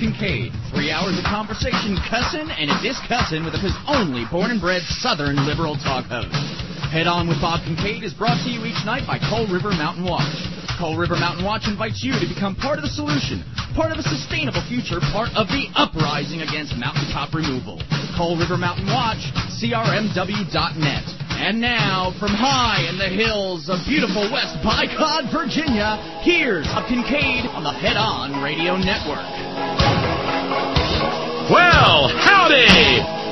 Kincaid. 3 hours of conversation, cussin' and a discussin' with his only born and bred Southern liberal talk host. Head On with Bob Kincaid is brought to you each night by Coal River Mountain Watch. Coal River Mountain Watch invites you to become part of the solution, part of a sustainable future, part of the uprising against mountaintop removal. Coal River Mountain Watch, crmw.net. And now, from high in the hills of beautiful West Bicod, Virginia, here's Bob Kincaid on the Head On Radio Network. Well, howdy!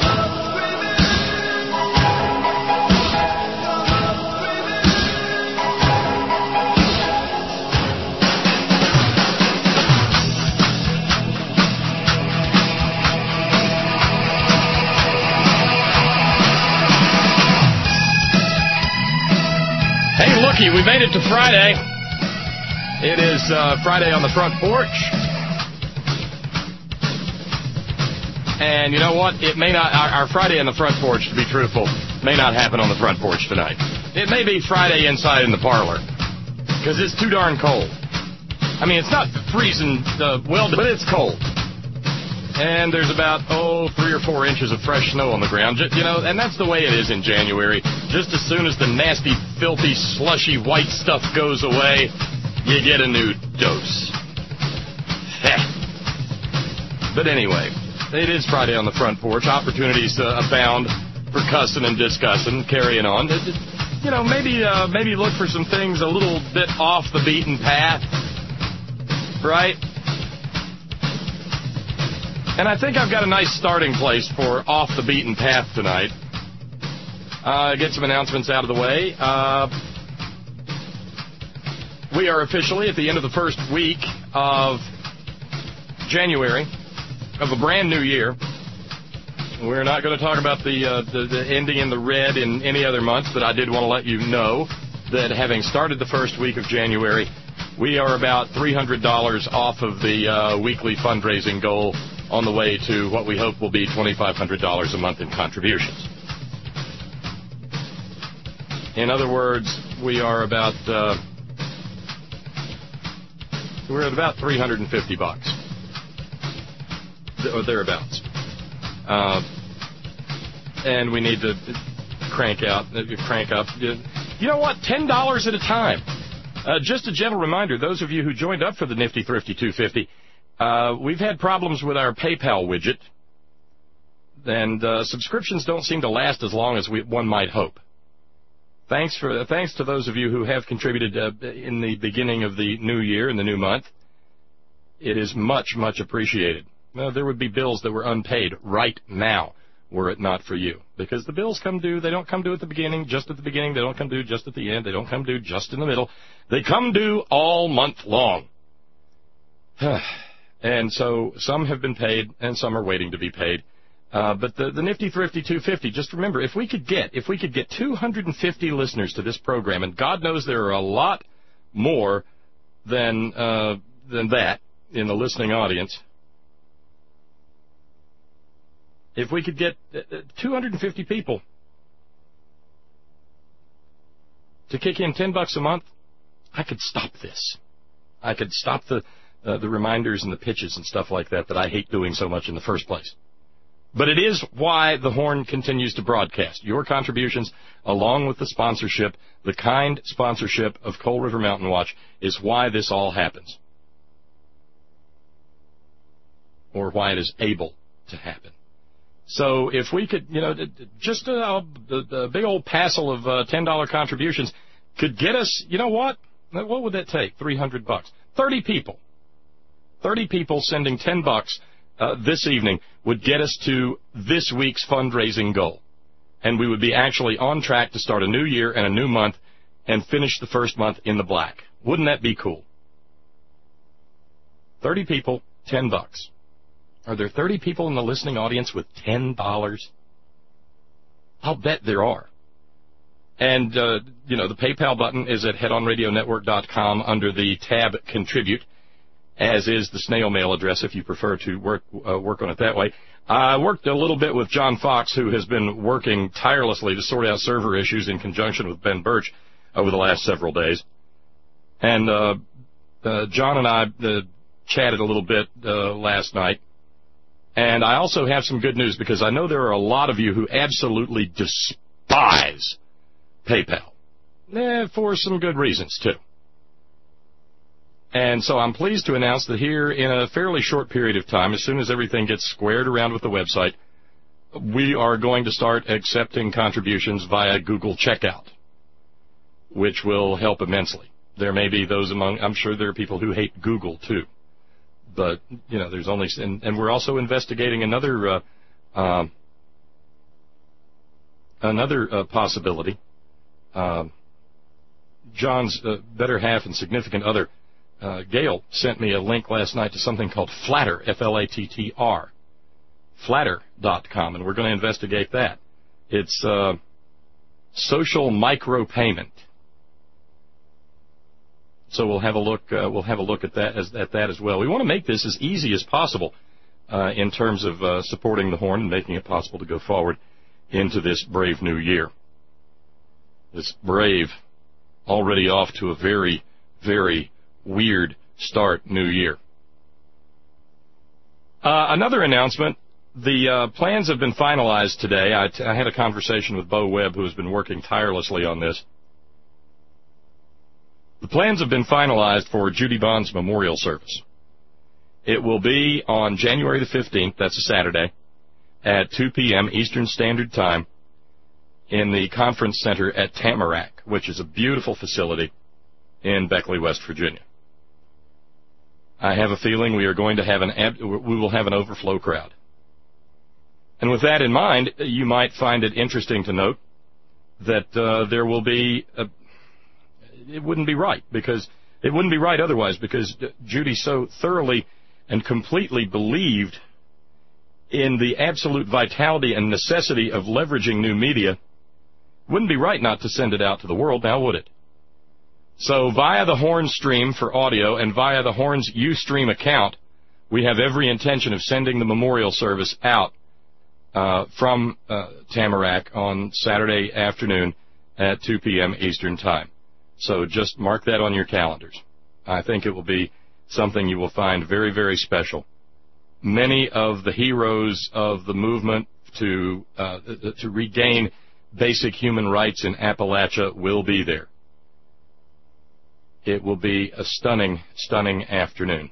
Hey, looky, we made it to Friday. It is Friday on the front porch. And you know what? It may not, our Friday on the front porch, to be truthful, may not happen on the front porch tonight. It may be Friday inside in the parlor, because it's too darn cold. I mean, it's not freezing well, but it's cold. And there's about, 3 or 4 inches of fresh snow on the ground. You know, and that's the way it is in January. Just as soon as the nasty, filthy, slushy white stuff goes away, you get a new dose. But anyway, it is Friday on the front porch. Opportunities abound for cussing and discussing, carrying on. You know, maybe look for some things a little bit off the beaten path, right? And I think I've got a nice starting place for Off the Beaten Path tonight. Get some announcements out of the way. We are officially at the end of the first week of January of a brand new year. We're not going to talk about the ending in the red in any other month, but I did want to let you know that having started the first week of January, we are about $300 off of the weekly fundraising goal, on the way to what we hope will be $2,500 a month in contributions. In other words, we are about we're at about $350 or thereabouts, and we need to crank up. You know what? $10 at a time. Just a gentle reminder: those of you who joined up for the Nifty Thrifty 250. We've had problems with our PayPal widget, and subscriptions don't seem to last as long as one might hope. Thanks to those of you who have contributed in the beginning of the new year, in the new month. It is much, much appreciated. Well, there would be bills that were unpaid right now were it not for you. Because the bills come due, they don't come due at the beginning, just at the beginning, they don't come due just at the end, they don't come due just in the middle. They come due all month long. And so some have been paid, and some are waiting to be paid. But the Nifty Thrifty 250, just remember, if we could get 250 listeners to this program, and God knows there are a lot more than that in the listening audience, if we could get 250 people to kick in $10 a month, I could stop this. I could stop the reminders and the pitches and stuff like that I hate doing so much in the first place. But it is why the Horn continues to broadcast. Your contributions, along with the sponsorship, the kind sponsorship of Coal River Mountain Watch, is why this all happens. Or why it is able to happen. So if we could, just a big old passel of $10 contributions could get us, you know what? What would that take? $300. 30 people. 30 people sending $10 this evening would get us to this week's fundraising goal. And we would be actually on track to start a new year and a new month and finish the first month in the black. Wouldn't that be cool? 30 people, $10. Are there 30 people in the listening audience with $10? I'll bet there are. And, the PayPal button is at headonradionetwork.com under the tab Contribute, as is the snail mail address if you prefer to work on it that way. I worked a little bit with John Fox, who has been working tirelessly to sort out server issues in conjunction with Ben Birch over the last several days. And John and I chatted a little bit last night. And I also have some good news because I know there are a lot of you who absolutely despise PayPal. For some good reasons, too. And so I'm pleased to announce that here in a fairly short period of time, as soon as everything gets squared around with the website, we are going to start accepting contributions via Google Checkout, which will help immensely. There may be those I'm sure there are people who hate Google, too. But, there's only, and we're also investigating another possibility. John's better half and significant other, Gail, sent me a link last night to something called Flattr, F-L-A-T-T-R, Flattr.com, and we're going to investigate that. It's social micropayment. So we'll have a look. We'll have a look at that as well. We want to make this as easy as possible in terms of supporting the Horn and making it possible to go forward into this brave new year. This brave, already off to a very, very weird start new year. Another announcement. The plans have been finalized today. I had a conversation with Bo Webb, who has been working tirelessly on this. The plans have been finalized for Judy Bond's memorial service. It will be on January the 15th, that's a Saturday, at 2 p.m. Eastern Standard Time in the Conference Center at Tamarack, which is a beautiful facility in Beckley, West Virginia. I have a feeling we will have an overflow crowd. And with that in mind, you might find it interesting to note that there will be it wouldn't be right otherwise because Judy so thoroughly and completely believed in the absolute vitality and necessity of leveraging new media. It wouldn't be right not to send it out to the world, now would it? So via the Horn stream for audio and via the Horn's Ustream account, we have every intention of sending the memorial service out from Tamarack on Saturday afternoon at 2 p.m. Eastern Time. So just mark that on your calendars. I think it will be something you will find very, very special. Many of the heroes of the movement to regain basic human rights in Appalachia will be there. It will be a stunning, stunning afternoon.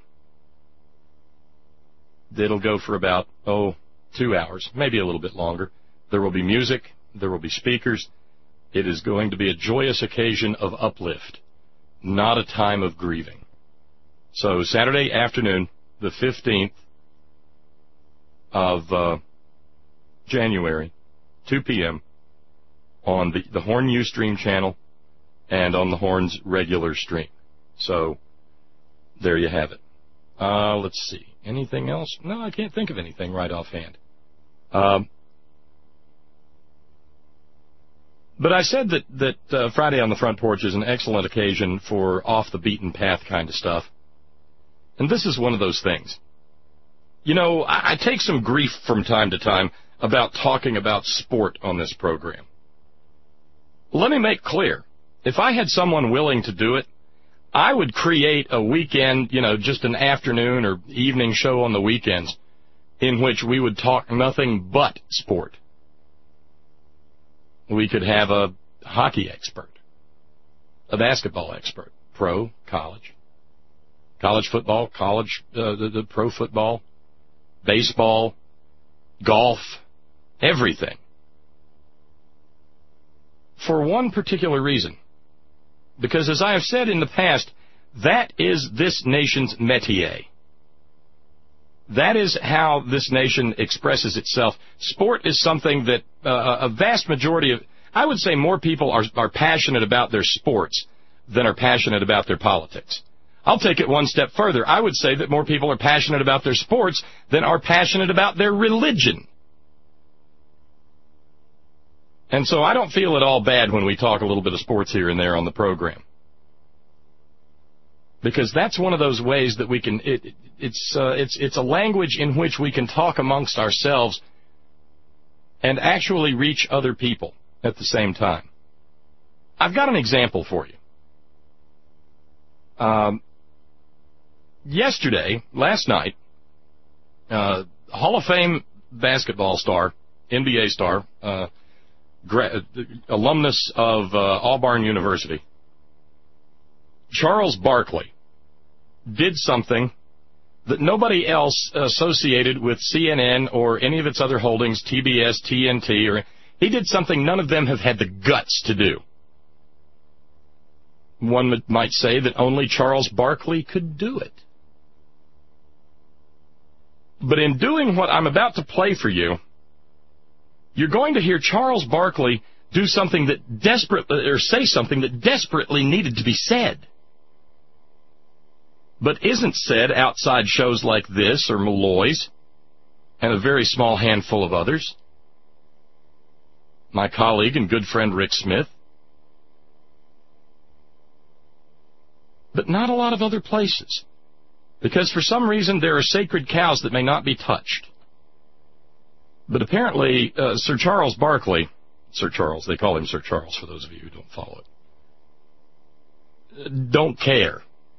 It'll go for about, 2 hours, maybe a little bit longer. There will be music. There will be speakers. It is going to be a joyous occasion of uplift, not a time of grieving. So Saturday afternoon, the 15th of January, 2 p.m., on the Horn Ustream channel and on the Horn's regular stream. So there you have it. Let's see. Anything else? No, I can't think of anything right offhand. But I said that Friday on the Front Porch is an excellent occasion for off-the-beaten-path kind of stuff. And this is one of those things. I take some grief from time to time about talking about sport on this program. Let me make clear, if I had someone willing to do it, I would create a weekend, just an afternoon or evening show on the weekends in which we would talk nothing but sport. We could have a hockey expert, a basketball expert, pro, college football, the pro football, baseball, golf, everything. For one particular reason. Because as I have said in the past, that is this nation's métier. That is how this nation expresses itself. Sport is something that a vast majority of, I would say more people are passionate about their sports than are passionate about their politics. I'll take it one step further. I would say that more people are passionate about their sports than are passionate about their religion. And so I don't feel at all bad when we talk a little bit of sports here and there on the program. Because that's one of those ways that we can, it's a language in which we can talk amongst ourselves and actually reach other people at the same time. I've got an example for you. last night, Hall of Fame basketball star, NBA star, alumnus of Auburn University, Charles Barkley, did something that nobody else associated with CNN or any of its other holdings, TBS, TNT, or he did something none of them have had the guts to do. One might say that only Charles Barkley could do it. But in doing what I'm about to play for you, you're going to hear Charles Barkley do something that say something that desperately needed to be said, but isn't said outside shows like this or Malloy's and a very small handful of others. My colleague and good friend Rick Smith. But not a lot of other places, because for some reason there are sacred cows that may not be touched. But apparently Sir Charles Barkley, Sir Charles, they call him Sir Charles for those of you who don't follow it, don't care.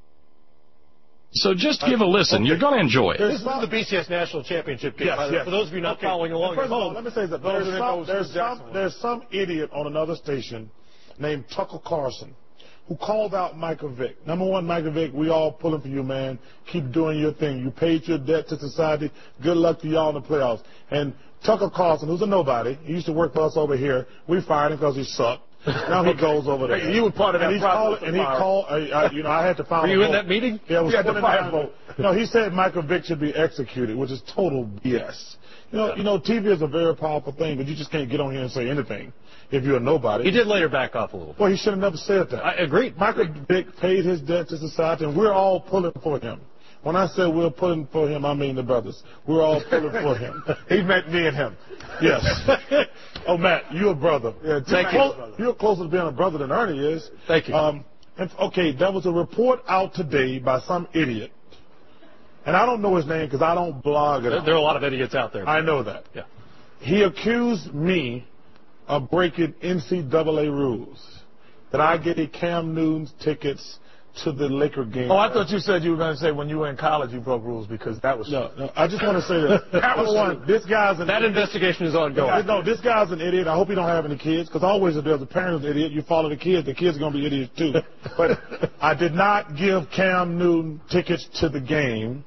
So just give a listen. Okay. You're going to enjoy it. This is the BCS National Championship game. Yes. For those of you not following along at home. Let me say that there's some idiot on another station named Tucker Carlson who called out Michael Vick. Number one, Michael Vick, we all pulling for you, man. Keep doing your thing. You paid your debt to society. Good luck to y'all in the playoffs. And Tucker Carlson, who's a nobody, he used to work for us over here. We fired him because he sucked. Now he goes over there. You were part of that process. And he called, I had to file Were you in that meeting? Yeah, it was 29 vote. No, he said Michael Vick should be executed, which is total BS. You know, TV is a very powerful thing, but you just can't get on here and say anything if you're a nobody. He did later back off a little bit. Well, he should have never said that. I agree. Michael Vick paid his debt to society, and we're all pulling for him. When I say we're pulling for him, I mean the brothers. We're all pulling for him. He meant me and him. Yes. Oh, Matt, you're a brother. Yeah, thank you. You're closer to being a brother than Ernie is. Thank you. Okay, there was a report out today by some idiot, and I don't know his name because I don't blog it. There are a lot of idiots out there. I know that. Yeah. He accused me of breaking NCAA rules, that I gave Cam Newton tickets to the Laker game. Oh, I thought you said you were going to say when you were in college you broke rules because that was... No, I just want to say that. Number one, this guy's an That idiot. investigation is ongoing. No, this guy's an idiot. I hope he don't have any kids, because always if there's a parent who's an idiot, you follow the kids are going to be idiots too. But I did not give Cam Newton tickets to the game.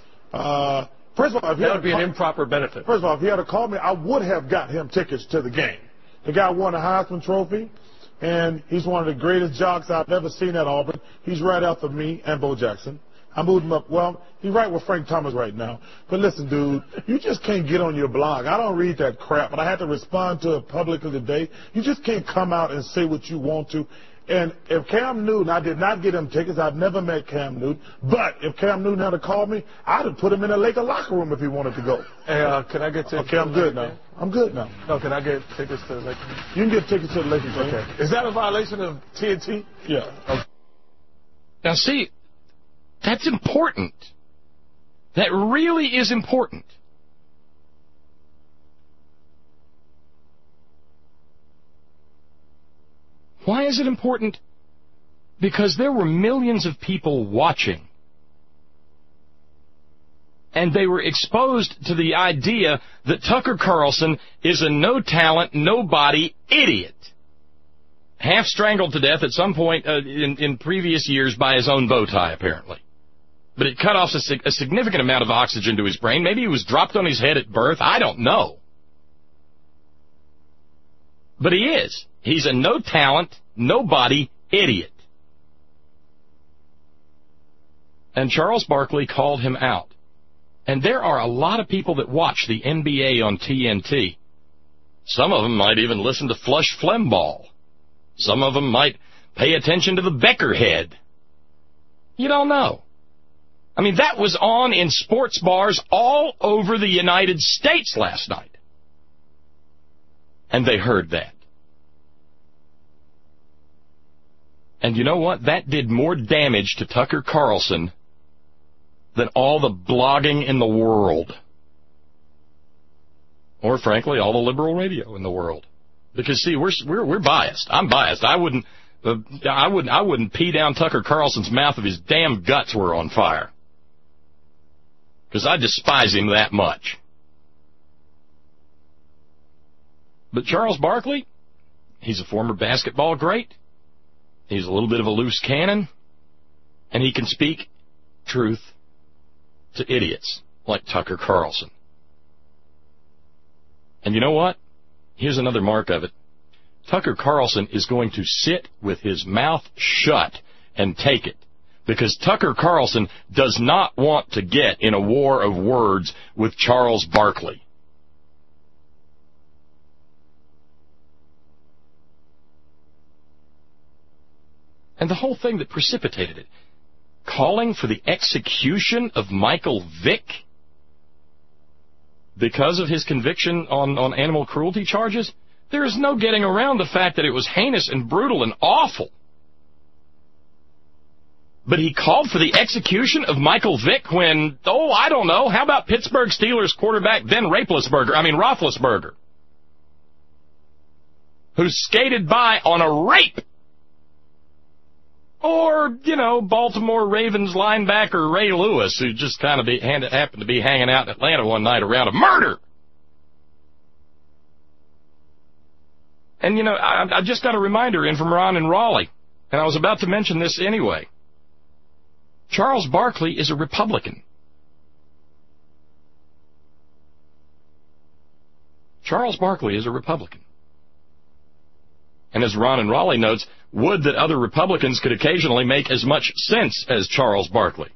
First of all, if he that had would be an improper benefit. First of all, if he had called me, I would have got him tickets to the game. The guy won a Heisman Trophy, and he's one of the greatest jocks I've ever seen at Auburn. He's right after me and Bo Jackson. I moved him up. Well, he's right with Frank Thomas right now. But listen, dude, you just can't get on your blog. I don't read that crap, but I had to respond to it publicly today. You just can't come out and say what you want to. And if Cam Newton, I did not get him tickets. I've never met Cam Newton. But if Cam Newton had called me, I'd have put him in a Laker locker room if he wanted to go. Hey, can I get tickets? Okay, I'm good now. I'm good now. No, can I get tickets to the Lakers? You can get tickets to the Lakers game. Okay. Is that a violation of TNT? Yeah. Okay. Now, see, that's important. That really is important. Why is it important? Because there were millions of people watching. And they were exposed to the idea that Tucker Carlson is a no-talent, nobody idiot. Half strangled to death at some point in previous years by his own bow tie, apparently. But it cut off a significant amount of oxygen to his brain. Maybe he was dropped on his head at birth. I don't know. But he is. He's a no-talent, nobody idiot. And Charles Barkley called him out. And there are a lot of people that watch the NBA on TNT. Some of them might even listen to Flush Flemball. Some of them might pay attention to the Becker head. You don't know. I mean, that was on in sports bars all over the United States last night. And they heard that. And you know what? That did more damage to Tucker Carlson than all the blogging in the world. Or, frankly, all the liberal radio in the world. Because, see, we're biased. I'm biased. I wouldn't pee down Tucker Carlson's mouth if his damn guts were on fire. because I despise him that much. But Charles Barkley, he's a former basketball great. He's a little bit of a loose cannon, and he can speak truth to idiots like Tucker Carlson. And you know what? Here's another mark of it. Tucker Carlson is going to sit with his mouth shut and take it, because Tucker Carlson does not want to get in a war of words with Charles Barkley. And the whole thing that precipitated it, calling for the execution of Michael Vick because of his conviction on animal cruelty charges, there is no getting around the fact that it was heinous and brutal and awful. But he called for the execution of Michael Vick when, I don't know, how about Pittsburgh Steelers quarterback Ben Roethlisberger, who skated by on a rape? Or, Baltimore Ravens linebacker Ray Lewis, who just kind of happened to be hanging out in Atlanta one night around a murder. And, I just got a reminder in from Ron in Raleigh, and I was about to mention this anyway. Charles Barkley is a Republican. Charles Barkley is a Republican. And as Ron in Raleigh notes, would that other Republicans could occasionally make as much sense as Charles Barkley.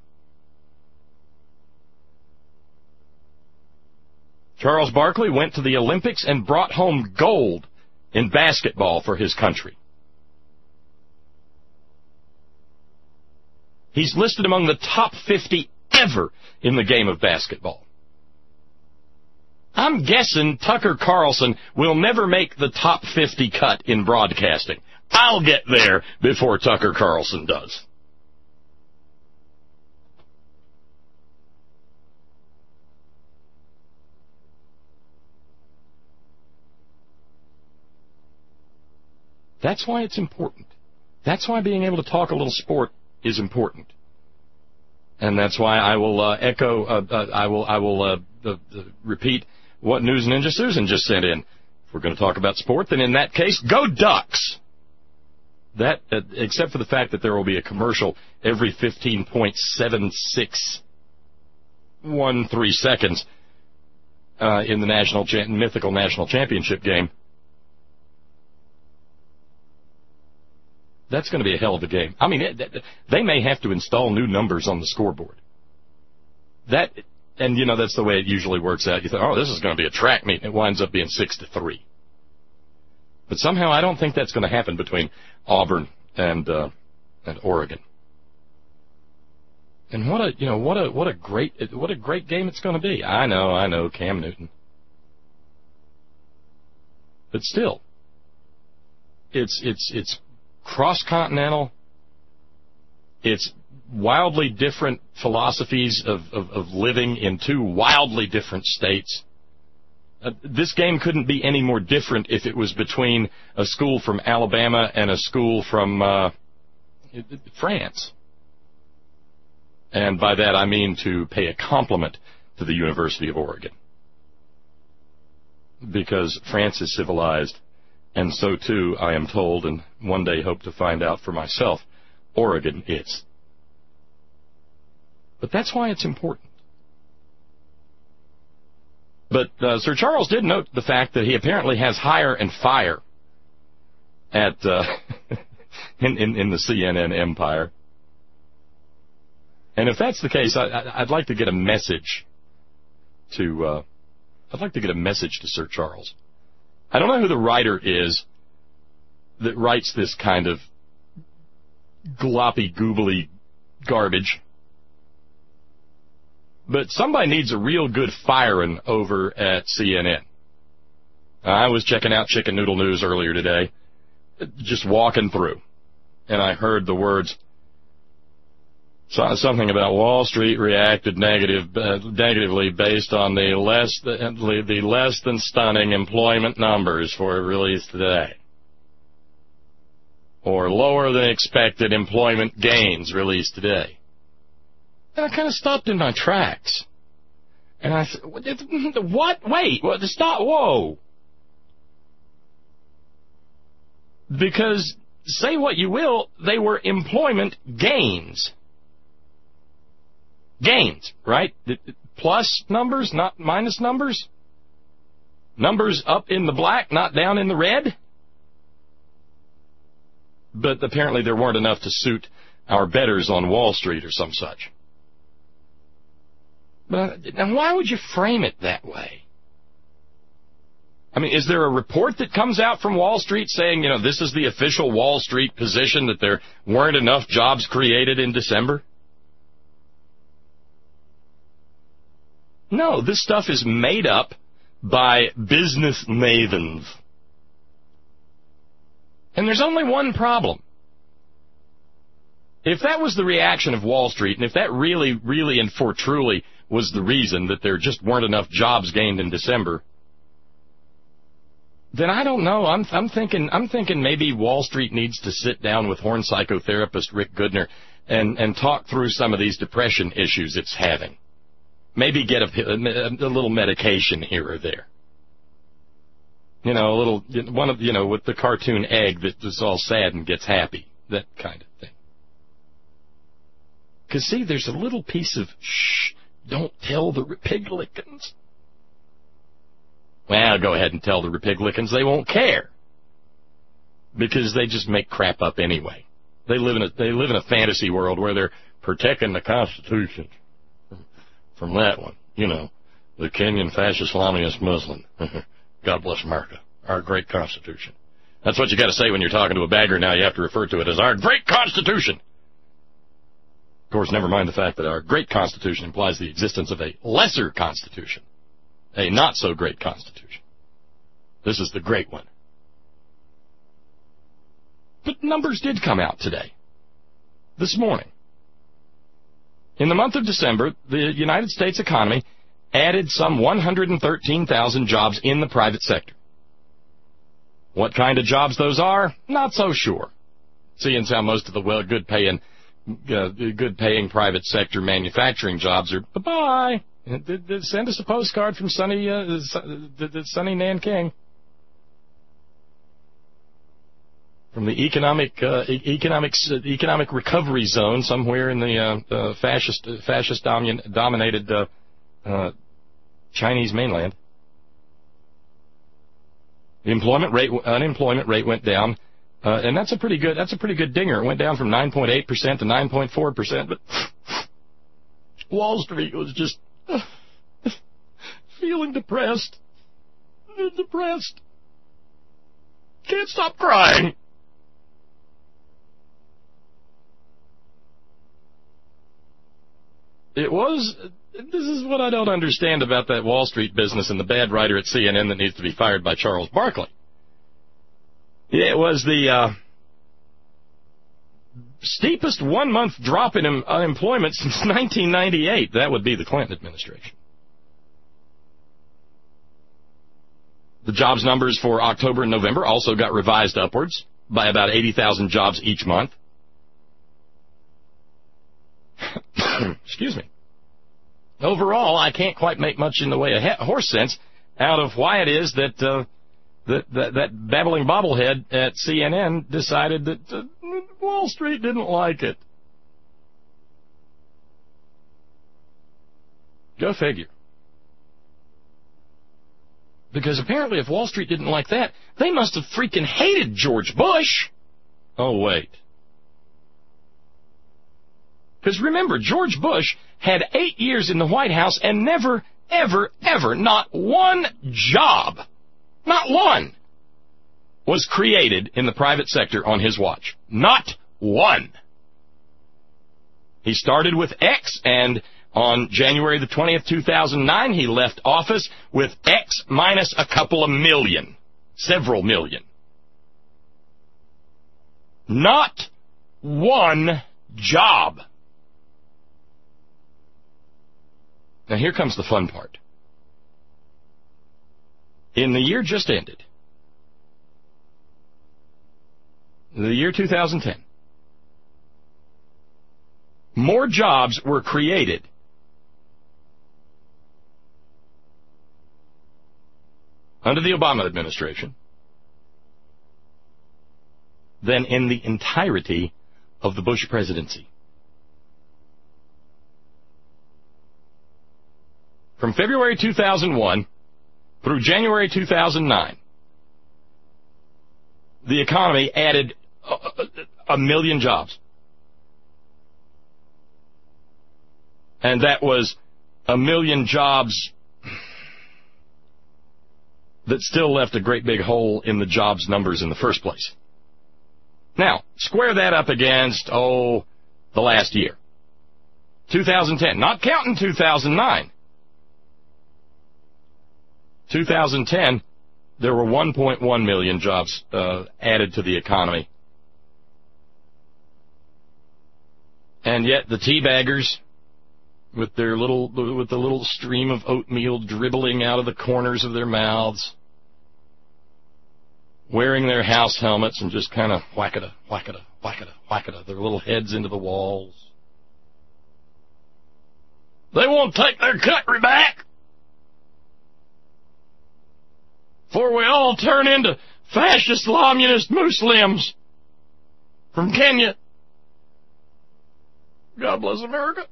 Charles Barkley went to the Olympics and brought home gold in basketball for his country. He's listed among the top 50 ever in the game of basketball. I'm guessing Tucker Carlson will never make the top 50 cut in broadcasting. I'll get there before Tucker Carlson does. That's why it's important. That's why being able to talk a little sport is important. And that's why I will repeat what News Ninja Susan just sent in. If we're going to talk about sport, then in that case, go Ducks! That, except for the fact that there will be a commercial every 15.7613 seconds in the mythical national championship game. That's going to be a hell of a game. I mean, they may have to install new numbers on the scoreboard. And that's the way it usually works out. You think, this is going to be a track meet, and it winds up being 6-3. But somehow I don't think that's going to happen between Auburn and Oregon. And what a great game it's going to be. I know, Cam Newton. But still, it's cross-continental. It's wildly different philosophies of living in two wildly different states. This game couldn't be any more different if it was between a school from Alabama and a school from France. And by that I mean to pay a compliment to the University of Oregon. Because France is civilized, and so too, I am told, and one day hope to find out for myself, Oregon is. But that's why it's important. But Sir Charles did note the fact that he apparently has hire and fire at in the CNN empire. And if that's the case, I'd like to get a message to Sir Charles. I don't know who the writer is that writes this kind of gloppy, goobly garbage. But somebody needs a real good firing over at CNN. I was checking out Chicken Noodle News earlier today, just walking through, and I heard the words, something about Wall Street reacted negatively based on the less than stunning employment numbers released today, or lower than expected employment gains released today. And I kind of stopped in my tracks. And I said, what? Wait, stop, whoa. Because, say what you will, they were employment gains. Gains, right? Plus numbers, not minus numbers. Numbers up in the black, not down in the red. But apparently there weren't enough to suit our betters on Wall Street or some such. But now why would you frame it that way? I mean, is there a report that comes out from Wall Street saying, this is the official Wall Street position, that there weren't enough jobs created in December? No, this stuff is made up by business mavens. And there's only one problem. If that was the reaction of Wall Street, and if that really, really and for truly was the reason that there just weren't enough jobs gained in December, then I don't know. I'm thinking maybe Wall Street needs to sit down with horn psychotherapist Rick Goodner and talk through some of these depression issues it's having. Maybe get a little medication here or there. A little one of with the cartoon egg that is all sad and gets happy, that kind of thing. Because see, there's a little piece of shh. Don't tell the Republicans. Well, go ahead and tell the Republicans. They won't care. Because they just make crap up anyway. They live in a fantasy world where they're protecting the Constitution from that one. The Kenyan fascist Islamist Muslim. God bless America. Our great Constitution. That's what you got to say when you're talking to a bagger now. You have to refer to it as our great Constitution. Of course, never mind the fact that our great Constitution implies the existence of a lesser Constitution, a not-so-great Constitution. This is the great one. But numbers did come out today, this morning. In the month of December, the United States economy added some 113,000 jobs in the private sector. What kind of jobs those are, not so sure. Seeing as how most of the good-paying private sector manufacturing jobs are bye-bye. Send us a postcard from sunny Nanking. From the economic recovery zone somewhere in the fascist dominated Chinese mainland. The unemployment rate went down. And that's a pretty good dinger. It went down from 9.8% to 9.4%, but Wall Street was just feeling depressed. Can't stop crying. This is what I don't understand about that Wall Street business and the bad writer at CNN that needs to be fired by Charles Barkley. It was the steepest one-month drop in unemployment since 1998. That would be the Clinton administration. The jobs numbers for October and November also got revised upwards by about 80,000 jobs each month. Excuse me. Overall, I can't quite make much in the way of horse sense out of why it is that that babbling bobblehead at CNN decided that Wall Street didn't like it. Go figure. Because apparently if Wall Street didn't like that, they must have freaking hated George Bush. Oh, wait. Because remember, George Bush had 8 years in the White House and never, ever, ever, not one job, not one, was created in the private sector on his watch. Not one. He started with X, and on January the 20th, 2009, he left office with X minus a couple of million, several million. Not one job. Now here comes the fun part. In the year just ended, the year 2010, more jobs were created under the Obama administration than in the entirety of the Bush presidency. From February 2001 through January 2009, the economy added 1 million jobs. And that was 1 million jobs that still left a great big hole in the jobs numbers in the first place. Now, square that up against, the last year. 2010, not counting 2009. 2010, there were 1.1 million jobs added to the economy. And yet the teabaggers, with the little stream of oatmeal dribbling out of the corners of their mouths, wearing their house helmets and just kind of whack-a-da, whack-a-da, whack-a-da, whack-a-da, their little heads into the walls. They won't take their country back, for we all turn into fascist communist Muslims from Kenya. God bless America.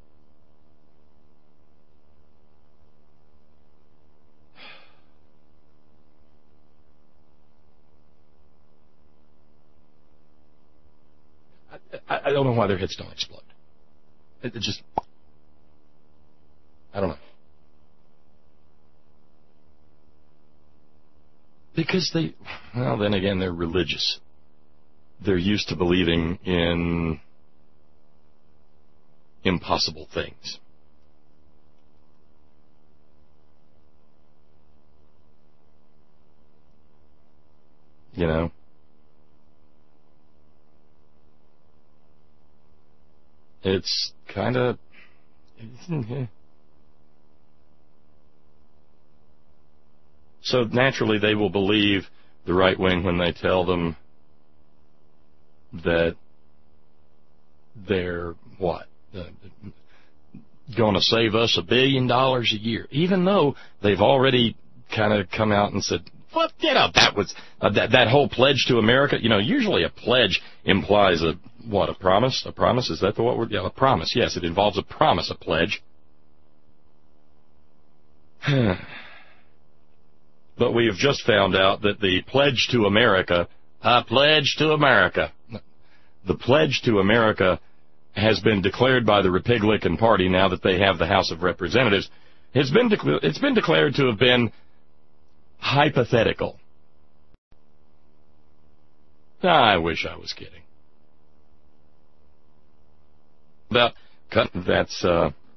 I don't know why their heads don't explode. It just, I don't know. Because then again, they're religious. They're used to believing in impossible things. You know? It's kind of... So naturally they will believe the right wing when they tell them that they're, going to save us $1 billion a year, even though they've already kind of come out and said, that was, that whole pledge to America. You know, usually a pledge implies a promise? A promise? Is that the what word? Yeah, a promise. Yes, it involves a promise, a pledge. But we have just found out that the pledge to America, the pledge to America has been declared by the Republican Party now that they have the House of Representatives. It's been declared to have been hypothetical. I wish I was kidding. That's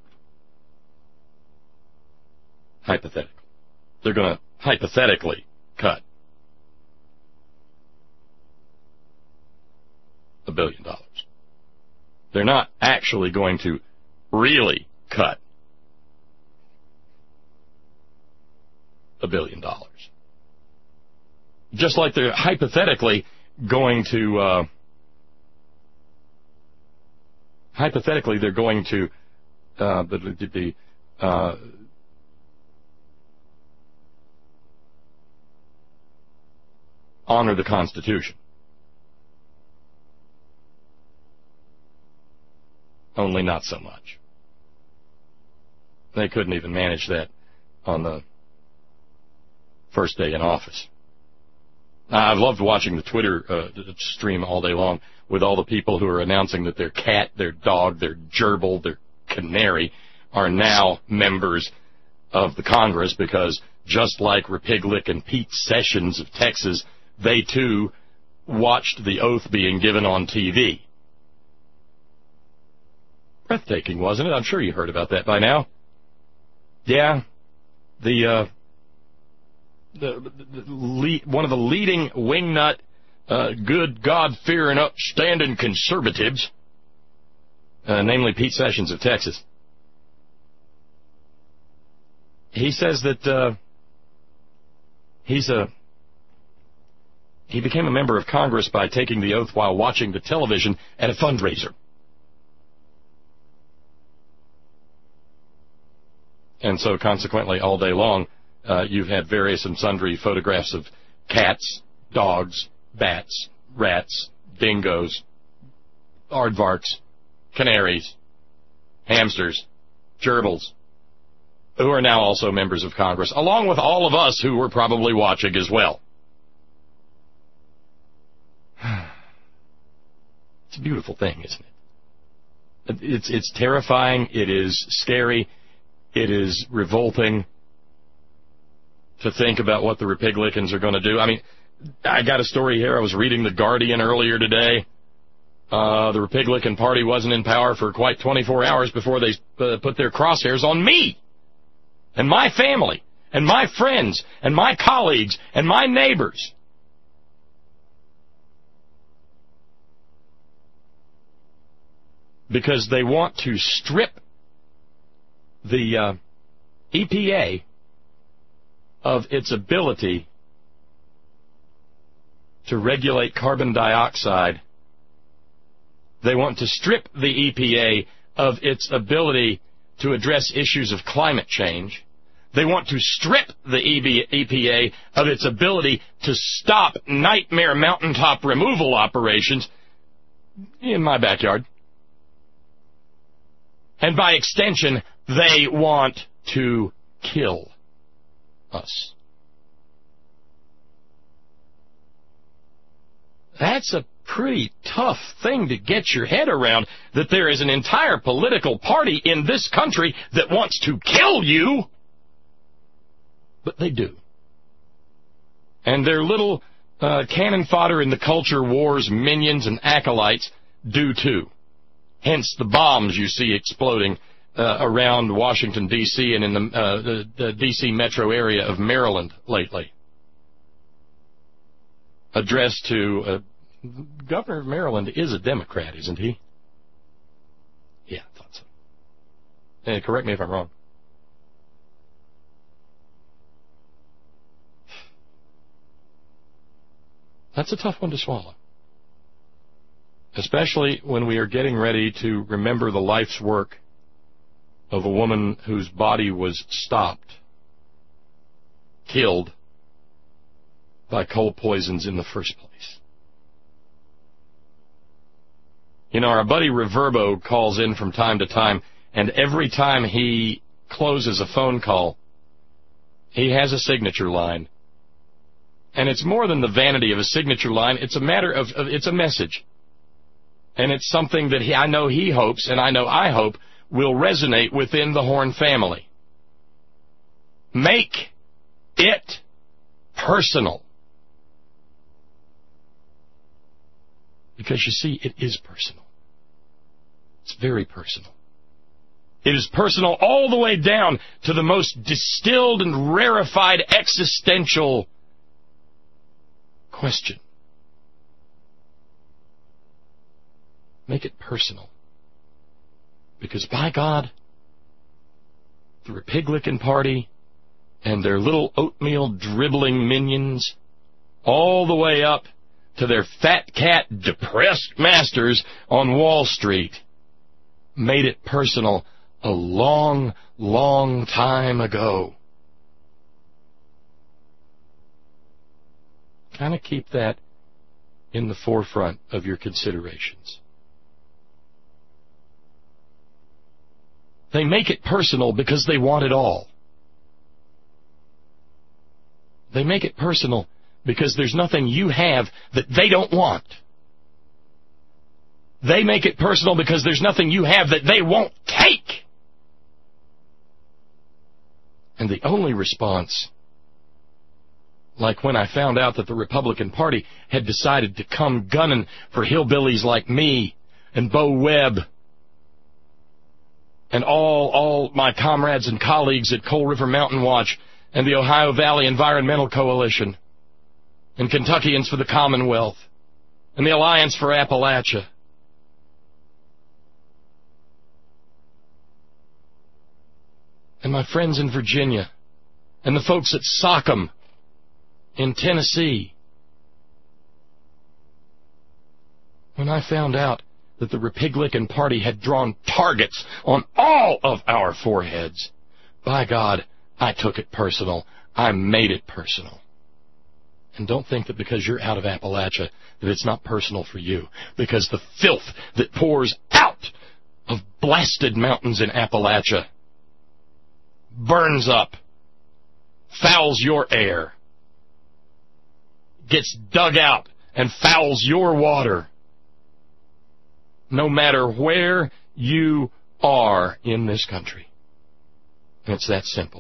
hypothetical. They're going to hypothetically cut $1 billion. They're not actually going to really cut $1 billion. Just like they're hypothetically going to honor the Constitution. Only not so much. They couldn't even manage that on the first day in office. I've loved watching the Twitter stream all day long with all the people who are announcing that their cat, their dog, their gerbil, their canary are now members of the Congress because just like Republic and Pete Sessions of Texas, they too watched the oath being given on TV. Breathtaking, wasn't it? I'm sure you heard about that by now. Yeah, one of the leading wingnut, good, God-fearing, upstanding conservatives, namely Pete Sessions of Texas. He says that he became a member of Congress by taking the oath while watching the television at a fundraiser. And so, consequently, all day long, You've had various and sundry photographs of cats, dogs, bats, rats, dingoes, aardvarks, canaries, hamsters, gerbils, who are now also members of Congress, along with all of us who were probably watching as well. It's a beautiful thing, isn't it? It's terrifying. It is scary. It is revolting to think about what the Republicans are going to do. I mean, I got a story here. I was reading The Guardian earlier today. The Republican Party wasn't in power for quite 24 hours before they put their crosshairs on me and my family and my friends and my colleagues and my neighbors. Because they want to strip the EPA of its ability to regulate carbon dioxide. They want to strip the EPA of its ability to address issues of climate change. They want to strip the EPA of its ability to stop nightmare mountaintop removal operations in my backyard. And by extension, they want to kill us. That's a pretty tough thing to get your head around, that there is an entire political party in this country that wants to kill you. But they do. And their little cannon fodder in the culture wars minions and acolytes do too. Hence the bombs you see exploding around Washington, D.C. and in the D.C. metro area of Maryland lately. Addressed to Governor of Maryland is a Democrat, isn't he? Yeah, I thought so. Correct me if I'm wrong. That's a tough one to swallow. Especially when we are getting ready to remember the life's work of a woman whose body was stopped, killed by coal poisons in the first place. You know, our buddy Reverbo calls in from time to time, and every time he closes a phone call, he has a signature line. And it's more than the vanity of a signature line. It's a matter of it's a message. And it's something that I know he hopes, and I know I hope, will resonate within the Horn family. Make it personal. Because, you see, it is personal. It's very personal. It is personal all the way down to the most distilled and rarefied existential question. Make it personal. Because, by God, the Republican Party and their little oatmeal dribbling minions, all the way up to their fat cat depressed masters on Wall Street, made it personal a long, long time ago. Kind of keep that in the forefront of your considerations. They make it personal because they want it all. They make it personal because there's nothing you have that they don't want. They make it personal because there's nothing you have that they won't take. And the only response, like when I found out that the Republican Party had decided to come gunning for hillbillies like me and Bo Webb and all my comrades and colleagues at Coal River Mountain Watch and the Ohio Valley Environmental Coalition and Kentuckians for the Commonwealth and the Alliance for Appalachia. And my friends in Virginia and the folks at SOCM in Tennessee. When I found out that the Republican Party had drawn targets on all of our foreheads, by God, I took it personal. I made it personal. And don't think that because you're out of Appalachia that it's not personal for you, because the filth that pours out of blasted mountains in Appalachia burns up, fouls your air, gets dug out and fouls your water, no matter where you are in this country. And it's that simple.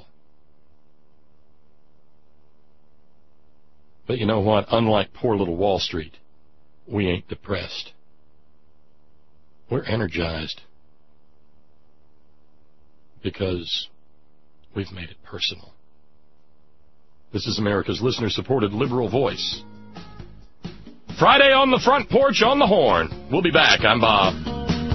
But you know what? Unlike poor little Wall Street, we ain't depressed. We're energized because we've made it personal. This is America's listener-supported liberal voice. Friday on the Front Porch on the Horn. We'll be back. I'm Bob.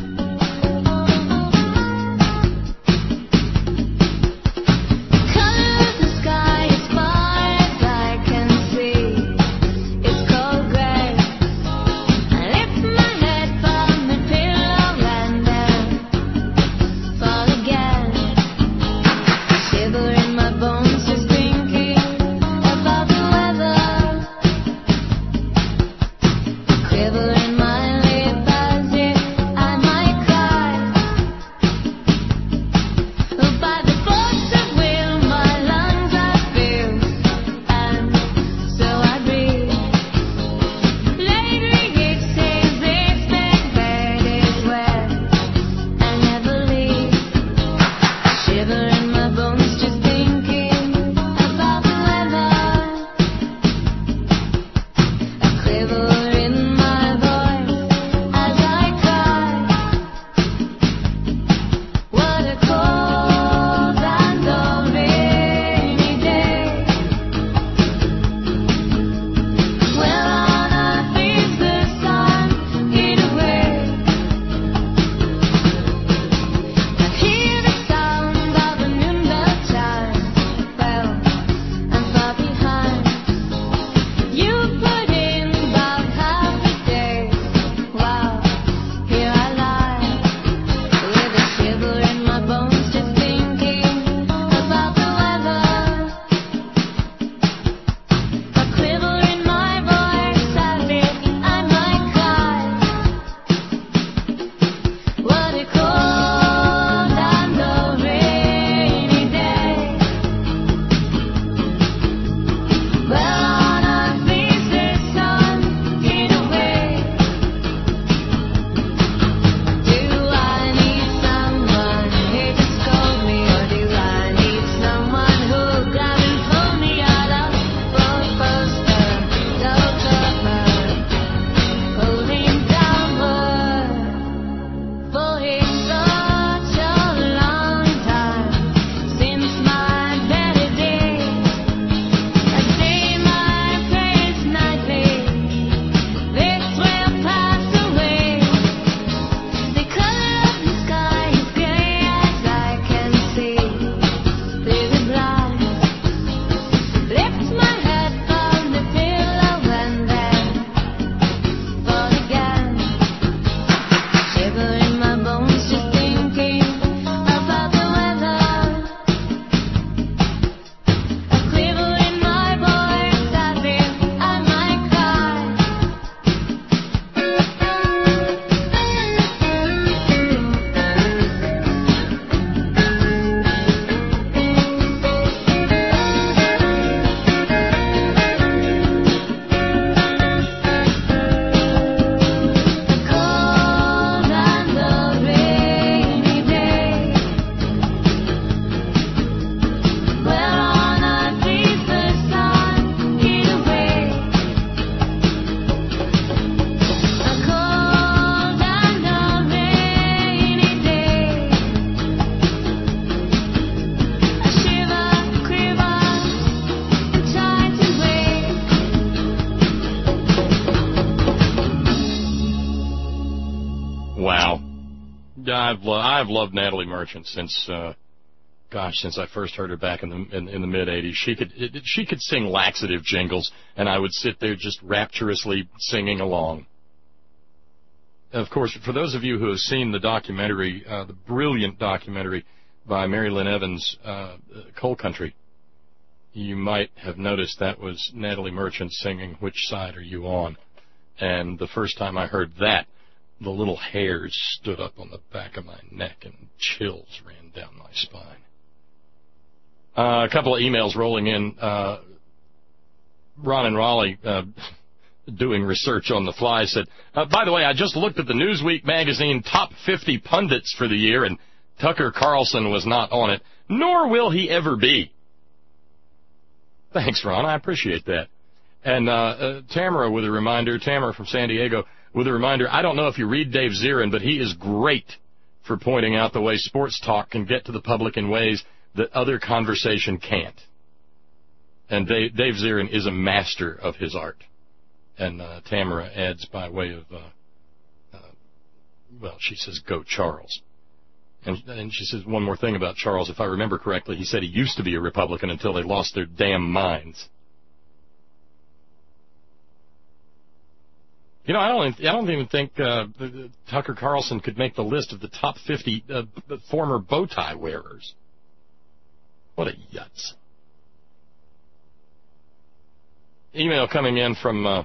I've loved Natalie Merchant since I first heard her back in the mid '80s. She could sing laxative jingles, and I would sit there just rapturously singing along. Of course, for those of you who have seen the documentary, the brilliant documentary by Mary Lynn Evans, Coal Country, you might have noticed that was Natalie Merchant singing Which Side Are You On? And the first time I heard that, the little hairs stood up on the back of my neck and chills ran down my spine. A couple of emails rolling in. Ron and Raleigh, doing research on the fly, said, by the way, I just looked at the Newsweek magazine top 50 pundits for the year, and Tucker Carlson was not on it, nor will he ever be. Thanks, Ron. I appreciate that. And Tamara with a reminder, Tamara from San Diego with a reminder, I don't know if you read Dave Zirin, but he is great for pointing out the way sports talk can get to the public in ways that other conversation can't. And Dave Zirin is a master of his art. And Tamara adds by way of, well, she says, go Charles. And she says one more thing about Charles. If I remember correctly, he said he used to be a Republican until they lost their damn minds. You know, I don't even think Tucker Carlson could make the list of the top 50 former bow tie wearers. What a yutz. Email coming in from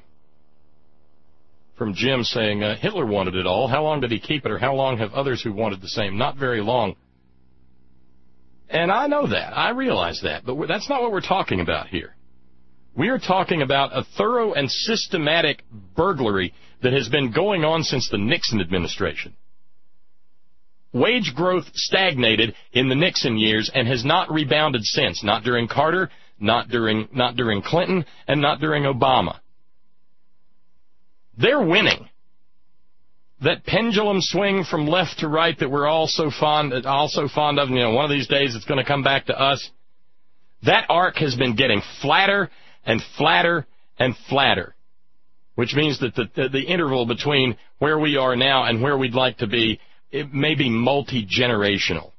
Jim saying, Hitler wanted it all. How long did he keep it, or how long have others who wanted the same? Not very long. And I know that. I realize that. But that's not what we're talking about here. We are talking about a thorough and systematic burglary that has been going on since the Nixon administration. Wage growth stagnated in the Nixon years and has not rebounded since. Not during Carter, not during Clinton, and not during Obama. They're winning. That pendulum swing from left to right that we're all so fond of, you know, one of these days it's going to come back to us. That arc has been getting flatter and flatter and flatter, which means that the interval between where we are now and where we'd like to be, it may be multi-generational.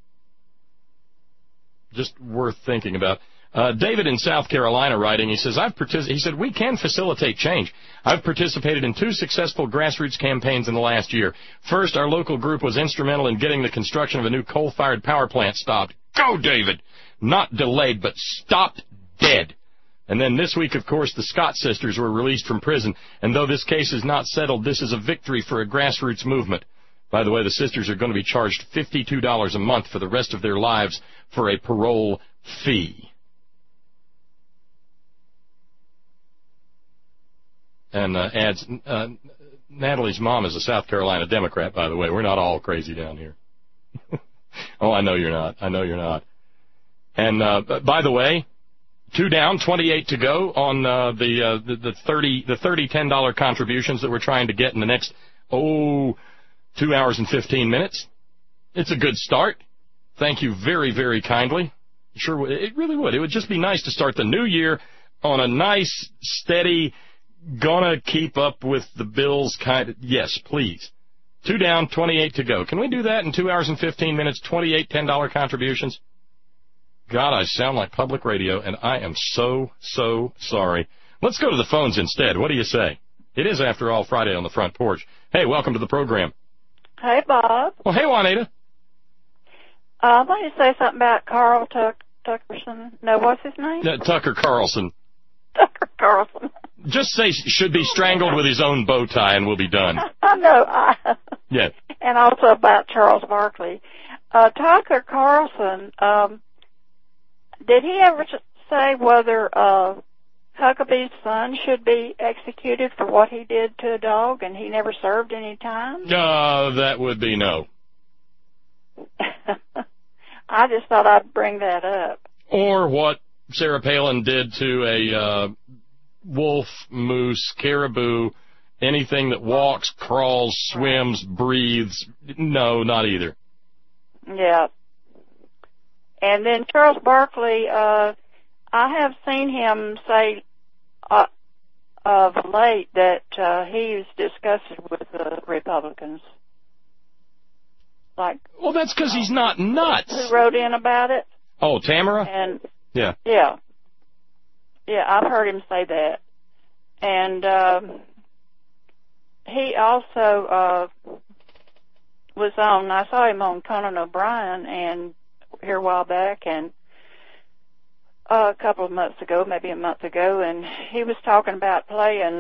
Just worth thinking about. David in South Carolina writing, he says, he said, we can facilitate change. I've participated in 2 successful grassroots campaigns in the last year. First, our local group was instrumental in getting the construction of a new coal-fired power plant stopped. Go, David! Not delayed, but stopped dead. And then this week, of course, the Scott sisters were released from prison. And though this case is not settled, this is a victory for a grassroots movement. By the way, the sisters are going to be charged $52 a month for the rest of their lives for a parole fee. And adds, Natalie's mom is a South Carolina Democrat, by the way. We're not all crazy down here. Oh, I know you're not. I know you're not. And by the way, 2 down, 28 to go on the 30 $10 contributions that we're trying to get in the next 2 hours and 15 minutes. It's a good start. Thank you very, very kindly. Sure, it really would. It would just be nice to start the new year on a nice, steady, gonna keep up with the bills kind of. Yes, please. 2 down, 28 to go. Can we do that in 2 hours and 15 minutes? 28 $10 contributions. God, I sound like public radio, and I am so, so sorry. Let's go to the phones instead. What do you say? It is, after all, Friday on the front porch. Hey, welcome to the program. Hey, Bob. Well, hey, Juanita. I want to say something about Carl Tuckerson. No, what's his name? Tucker Carlson. Tucker Carlson. Just say should be strangled with his own bow tie, and we'll be done. I know. Yeah. And also about Charles Barkley. Tucker Carlson, did he ever say whether Huckabee's son should be executed for what he did to a dog, and he never served any time? That would be no. I just thought I'd bring that up. Or what Sarah Palin did to a wolf, moose, caribou, anything that walks, crawls, swims, breathes. No, not either. Yeah. And then Charles Barkley, I have seen him say of late that he was disgusted with the Republicans. Like, well, that's because he's not nuts. Who wrote in about it? Oh, Tamara? And yeah, I've heard him say that. And he also was on. I saw him on Conan O'Brien and here a while back, and a couple of months ago, maybe a month ago, and he was talking about playing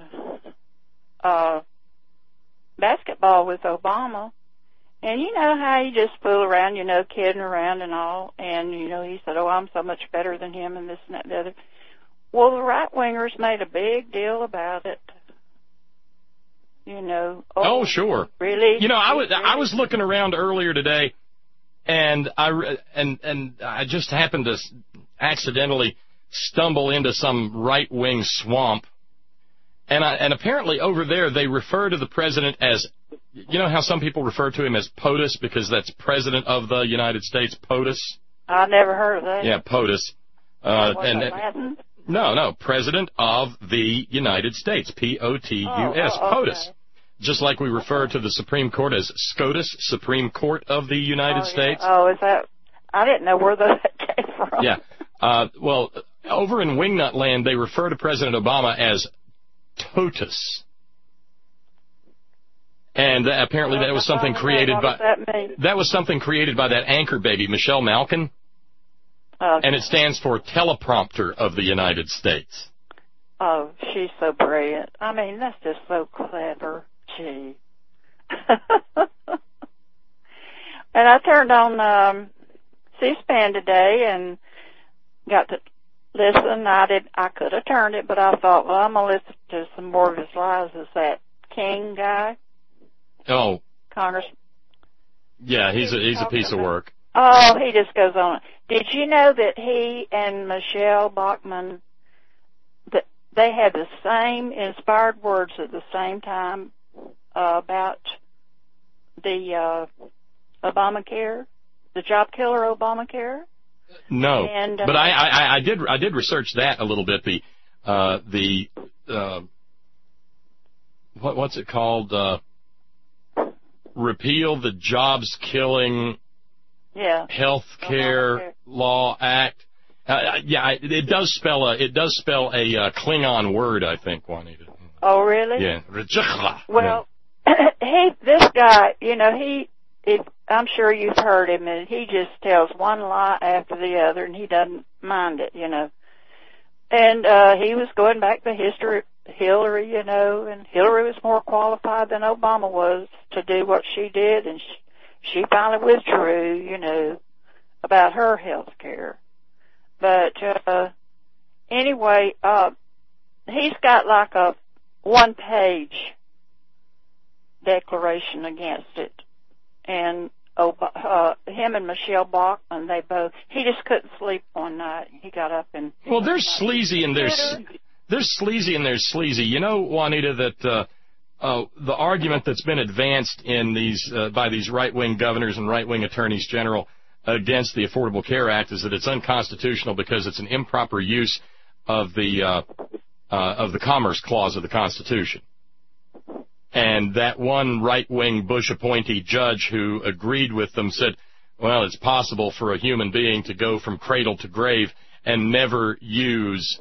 basketball with Obama. And you know how he just fool around, you know, kidding around and all. And, you know, he said, oh, I'm so much better than him and this and that and the other. Well, the right-wingers made a big deal about it. You know. Oh, sure. Really? You know, I was looking around earlier today, and I just happened to accidentally stumble into some right-wing swamp. And apparently over there they refer to the president as, you know how some people refer to him as POTUS because that's President of the United States, POTUS? I never heard of that. Yeah, POTUS. Latin? No, President of the United States, P-O-T-U-S, POTUS. Just like we refer to the Supreme Court as SCOTUS, Supreme Court of the United States. Oh, is that? I didn't know where that came from. Yeah. Well, over in Wingnut Land, they refer to President Obama as TOTUS. And apparently that was something created by that anchor baby, Michelle Malkin. Okay. And it stands for Teleprompter of the United States. Oh, she's so brilliant. I mean, that's just so clever. Gee. And I turned on C-SPAN today and got to listen. I could have turned it, but I thought, well, I'm going to listen to some more of his lies. Is that King guy? Oh. Congressman. Yeah, he's a piece of work. Oh, he just goes on. Did you know that he and Michelle Bachmann, that they had the same inspired words at the same time about the Obamacare, the job killer Obamacare? No, and, but I did research that a little bit. What's it called? Repeal the Jobs Killing Health Care Law Act. It does spell a Klingon word, I think, Juanita. Oh, really? Yeah. Well, this guy, you know, I'm sure you've heard him, and he just tells one lie after the other, and he doesn't mind it, you know. And he was going back to history, Hillary, you know, and Hillary was more qualified than Obama was to do what she did, and she finally withdrew, you know, about her health care. But anyway, he's got like a one-page declaration against it. And him and Michelle Bachmann, he just couldn't sleep one night. He got up and... Well, there's sleazy and there's sleazy and there's sleazy. You know, Juanita, that the argument that's been advanced in these by these right-wing governors and right-wing attorneys general against the Affordable Care Act is that it's unconstitutional because it's an improper use of the Commerce Clause of the Constitution. And that one right-wing Bush appointee judge who agreed with them said, well, it's possible for a human being to go from cradle to grave and never use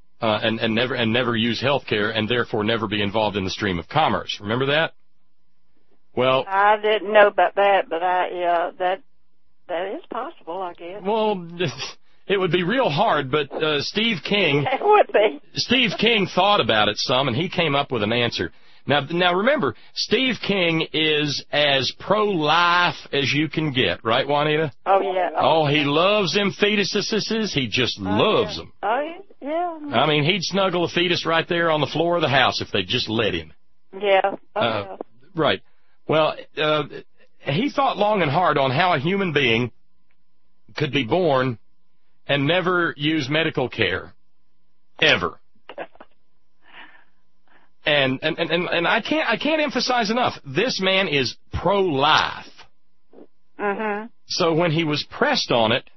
never use health care and therefore never be involved in the stream of commerce. Remember that? Well, I didn't know about that, but that is possible, I guess. Well, it would be real hard, but Steve King it would be. Steve King thought about it some, and he came up with an answer. Now remember, Steve King is as pro-life as you can get, right, Juanita? Oh, yeah. Oh, he loves them fetuses. He just loves them. Oh, yeah. I mean, he'd snuggle a fetus right there on the floor of the house if they just let him. Yeah. Yeah. Right. Well, he thought long and hard on how a human being could be born and never use medical care, ever. And I can't emphasize enough. This man is pro-life. Mm-hmm. So when he was pressed on it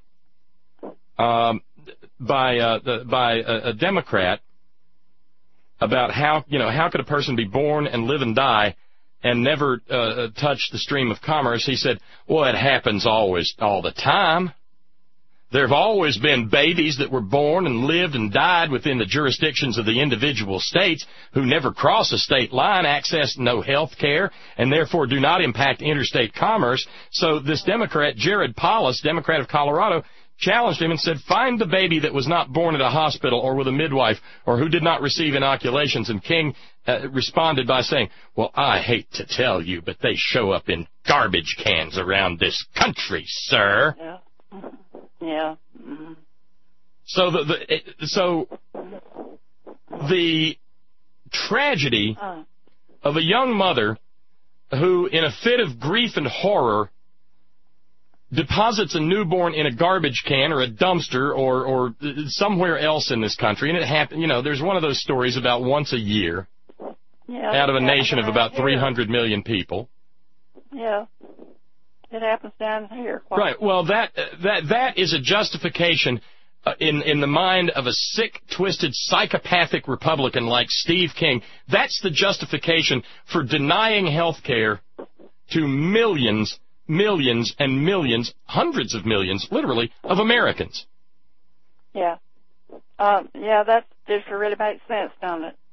by a Democrat about how could a person be born and live and die and never touch the stream of commerce, he said, well, it happens all the time. There have always been babies that were born and lived and died within the jurisdictions of the individual states who never cross a state line, access no health care, and therefore do not impact interstate commerce. So this Democrat, Jared Polis, Democrat of Colorado, challenged him and said, find the baby that was not born at a hospital or with a midwife or who did not receive inoculations. And King responded by saying, well, I hate to tell you, but they show up in garbage cans around this country, sir. Yeah. Yeah. Mm-hmm. So the tragedy of a young mother who, in a fit of grief and horror, deposits a newborn in a garbage can or a dumpster or somewhere else in this country, and it happened. You know, there's one of those stories about once a year out of a nation of about 300 million people. Yeah, it happens down here. Right. Well, that is a justification in the mind of a sick, twisted, psychopathic Republican like Steve King. That's the justification for denying health care to millions and millions, hundreds of millions, literally, of Americans. Yeah. Yeah, that just really makes sense, don't it?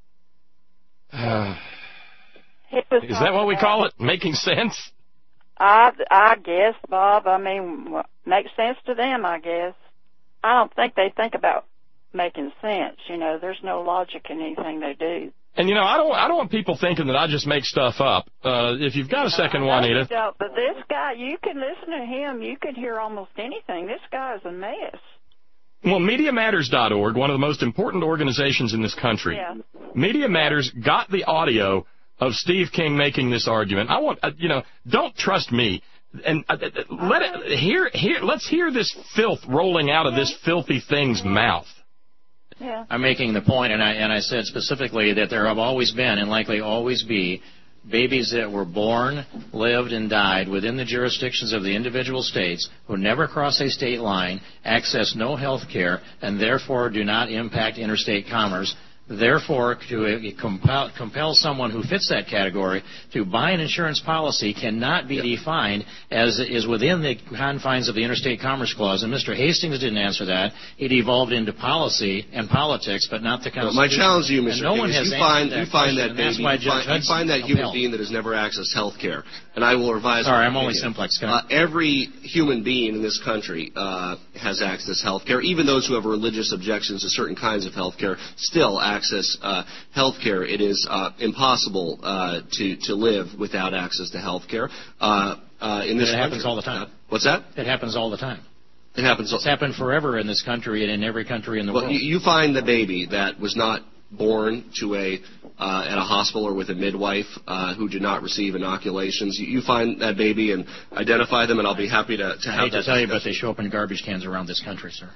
Is that what we call it? Making sense? I guess, Bob. I mean, makes sense to them, I guess. I don't think they think about making sense. You know, there's no logic in anything they do. And, you know, I don't want people thinking that I just make stuff up. If you've got a second, Juanita. But this guy, you can listen to him. You can hear almost anything. This guy is a mess. Well, MediaMatters.org, one of the most important organizations in this country, Media Matters got the audio of Steve King making this argument. I want, don't trust me. And let's hear this filth rolling out of this filthy thing's mouth. Yeah. I'm making the point, and I said specifically that there have always been and likely always be babies that were born, lived, and died within the jurisdictions of the individual states who never cross a state line, access no health care, and therefore do not impact interstate commerce. Therefore, to compel someone who fits that category to buy an insurance policy cannot be defined as is within the confines of the Interstate Commerce Clause. And Mr. Hastings didn't answer that. It evolved into policy and politics, but not the Constitution. My challenge to you, Mr. No King, is you find that human being that has never accessed health care. And I will revise. Sorry, I'm only simplex. Every human being in this country has access to health care. Even those who have religious objections to certain kinds of health care still access health care. It is impossible to live without access to health care. In this it happens all the time. What's that? It happens all the time. It happens. It's happened forever in this country and in every country in the world. You find the baby that was not born to at a hospital or with a midwife who did not receive inoculations. You find that baby and identify them, and I'll be happy to have. I hate to tell you, but they show up in garbage cans around this country, sir.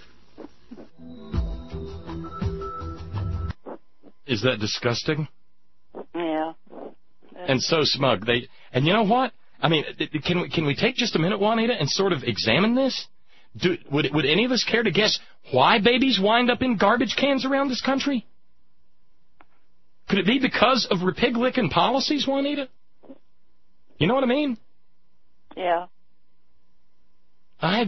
Is that disgusting? Yeah. And so smug. And you know what? I mean, can we take just a minute, Juanita, and sort of examine this? Would any of us care to guess why babies wind up in garbage cans around this country? Could it be because of repig-licking policies, Juanita? You know what I mean? Yeah. God,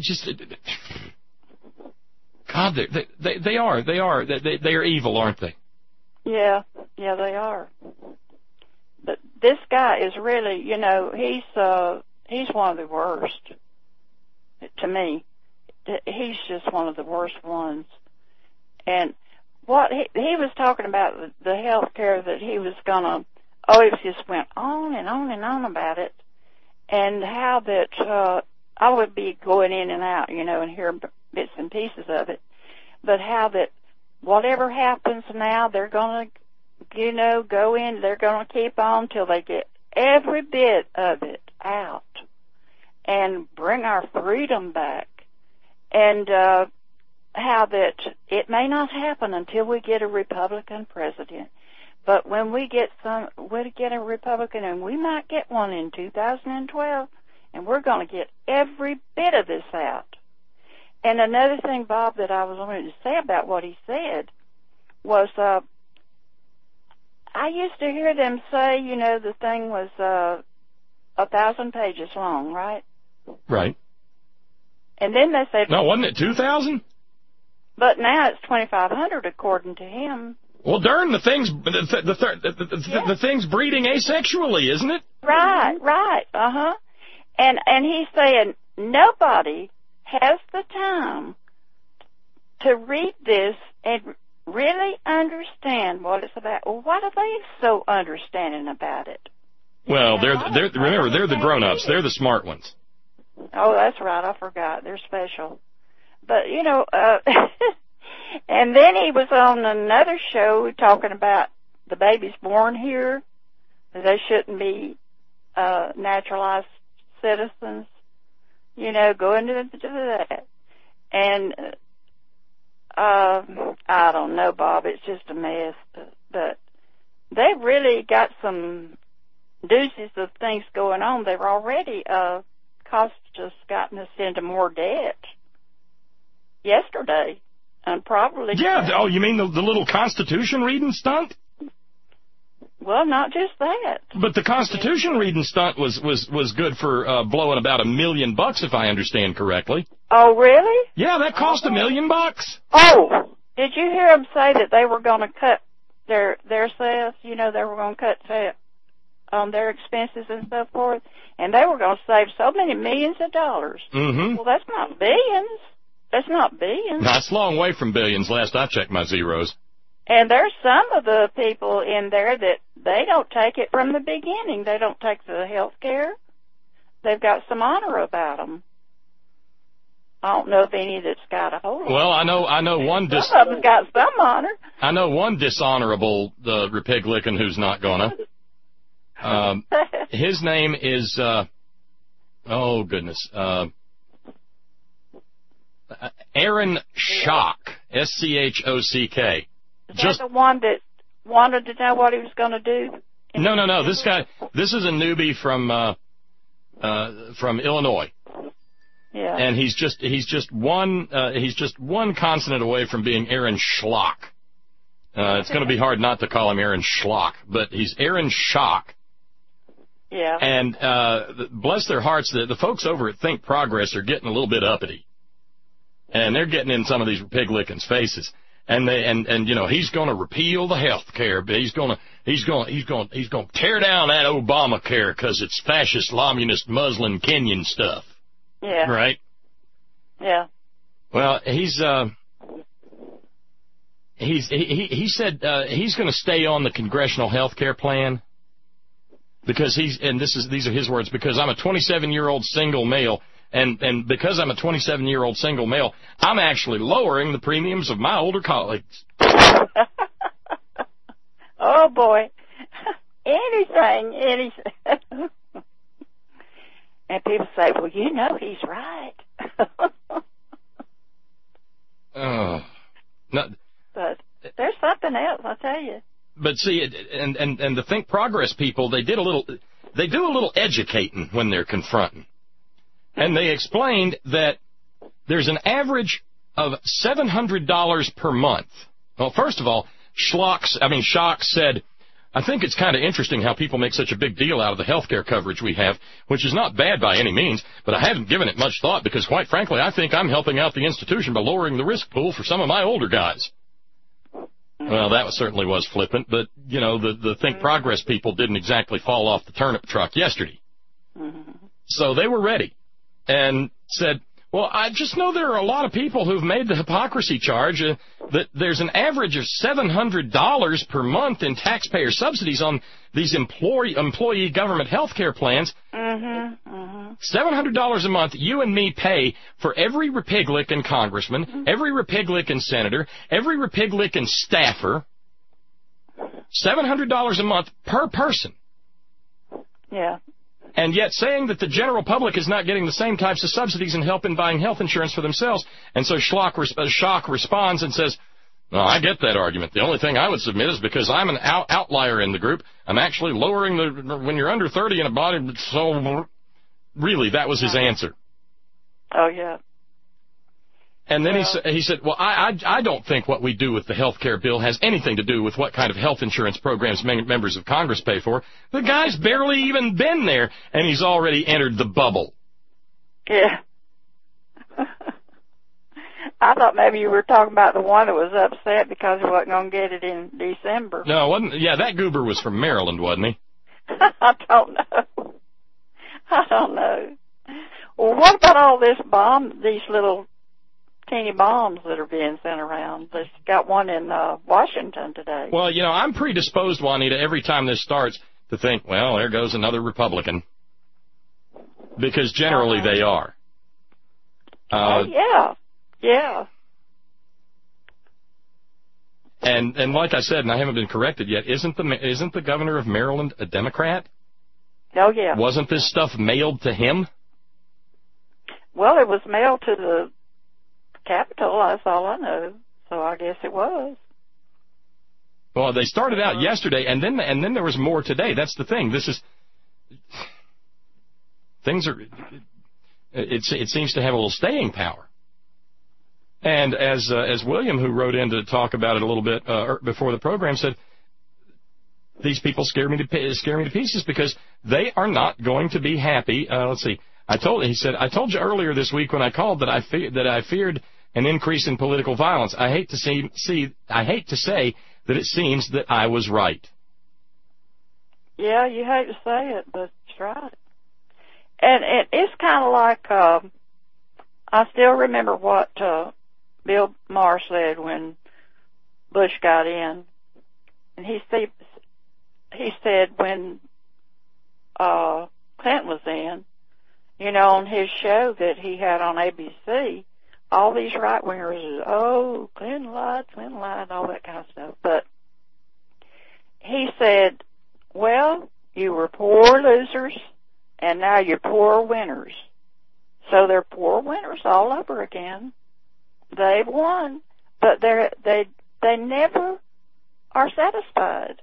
they are evil, aren't they? Yeah, they are. But this guy is really, he's one of the worst. To me, he's just one of the worst ones. And what he was talking about, the health care that he was gonna, he just went on and on and on about it, and how that I would be going in and out, and hear bits and pieces of it, but how that whatever happens now, they're going to, go in, they're going to keep on till they get every bit of it out and bring our freedom back. And how that it may not happen until we get a Republican president. But when we get a Republican, and we might get one in 2012, and we're going to get every bit of this out. And another thing, Bob, that I was wanting to say about what he said was, I used to hear them say, the thing was 1,000 pages long, right? Right. And then they said, no, wasn't it 2,000? But now it's 2,500 according to him. Well, darn, the thing's breeding asexually, isn't it? Right. And he's saying nobody has the time to read this and really understand what it's about. Well, what are they so understanding about it? Well, remember, they're the grown-ups. They're the smart ones. Oh, that's right. I forgot. They're special. But, you know, and then he was on another show talking about the babies born here. They shouldn't be naturalized citizens. You know, go into that. And I don't know, Bob. It's just a mess. But they've really got some doozies of things going on. They've already just gotten us into more debt yesterday, and probably. Yeah. Oh, you mean the little Constitution reading stunt? Well, not just that. But the Constitution reading stunt was good for blowing about $1 million, if I understand correctly. Oh, really? Yeah, that cost $1 million. Oh, did you hear them say that they were going to cut their sales? You know, they were going to cut their expenses and so forth, and they were going to save so many millions of dollars. Mm-hmm. Well, that's not billions. That's not billions. That's a long way from billions. Last I checked my zeros. And there's some of the people in there that they don't take it from the beginning. They don't take the health care. They've got some honor about them. I don't know if any that's got a whole lot. Well, I know one. Some of them got some honor. I know one dishonorable Republican who's not gonna. His name is oh goodness, Aaron Schock, Schock. Is that the one that wanted to know what he was going to do? No. This is a newbie from Illinois. Yeah. And he's just one consonant away from being Aaron Schlock. It's going to be hard not to call him Aaron Schlock, but he's Aaron Schock. Yeah. And bless their hearts, the folks over at Think Progress are getting a little bit uppity, and they're getting in some of these pig lickings' faces. And you know, he's going to repeal the health care, but he's going to tear down that Obamacare because it's fascist, communist, Muslim, Kenyan stuff. Yeah. Right. Yeah. Well, he said he's going to stay on the congressional health care plan because these are his words, because I'm a 27-year-old single male. And because I'm a 27-year-old single male, I'm actually lowering the premiums of my older colleagues. Oh, boy. Anything. And people say, well, you know he's right. Oh. No. But there's something else, I'll tell you. But see, and the Think Progress people, they do a little educating when they're confronting. And they explained that there's an average of $700 per month. Well, first of all, Schock said, I think it's kind of interesting how people make such a big deal out of the health care coverage we have, which is not bad by any means, but I haven't given it much thought because, quite frankly, I think I'm helping out the institution by lowering the risk pool for some of my older guys. Well, that certainly was flippant, but, you know, the Think Progress people didn't exactly fall off the turnip truck yesterday. So they were ready. And said, well, I just know there are a lot of people who've made the hypocrisy charge that there's an average of $700 per month in taxpayer subsidies on these employee government health care plans. $700 a month you and me pay for every Republican congressman, every Republican senator, every Republican staffer. $700 a month per person. Yeah. And yet saying that the general public is not getting the same types of subsidies and help in buying health insurance for themselves. And so Schock responds and says, well, I get that argument. The only thing I would submit is because I'm an outlier in the group, I'm actually lowering when you're under 30 in a body. So really, that was his answer. Oh, yeah. And then he said, well, I don't think what we do with the health care bill has anything to do with what kind of health insurance programs members of Congress pay for. The guy's barely even been there, and he's already entered the bubble. Yeah. I thought maybe you were talking about the one that was upset because he wasn't going to get it in December. No, it wasn't. Yeah, that goober was from Maryland, wasn't he? I don't know. Well, what about all all these little teeny bombs that are being sent around. They've got one in Washington today. Well, I'm predisposed, Juanita, every time this starts to think, well, there goes another Republican. Because generally they are. Yeah. And like I said, and I haven't been corrected yet, isn't the governor of Maryland a Democrat? Oh, yeah. Wasn't this stuff mailed to him? Well, it was mailed to the Capitol, that's all I know. So I guess it was. Well, they started out yesterday, and then there was more today. That's the thing. It seems to have a little staying power. And as William, who wrote in to talk about it a little bit before the program, said, these people scare me to pieces because they are not going to be happy. Let's see. He said, I told you earlier this week when I called that I feared an increase in political violence. I hate to say that it seems that I was right. Yeah, you hate to say it, but it's right. And it's kind of like, I still remember what Bill Maher said when Bush got in. And he said when Clinton was in, on his show that he had on ABC, all these right-wingers, Clinton lied, all that kind of stuff. But he said, well, you were poor losers, and now you're poor winners. So they're poor winners all over again. They've won, but they never are satisfied.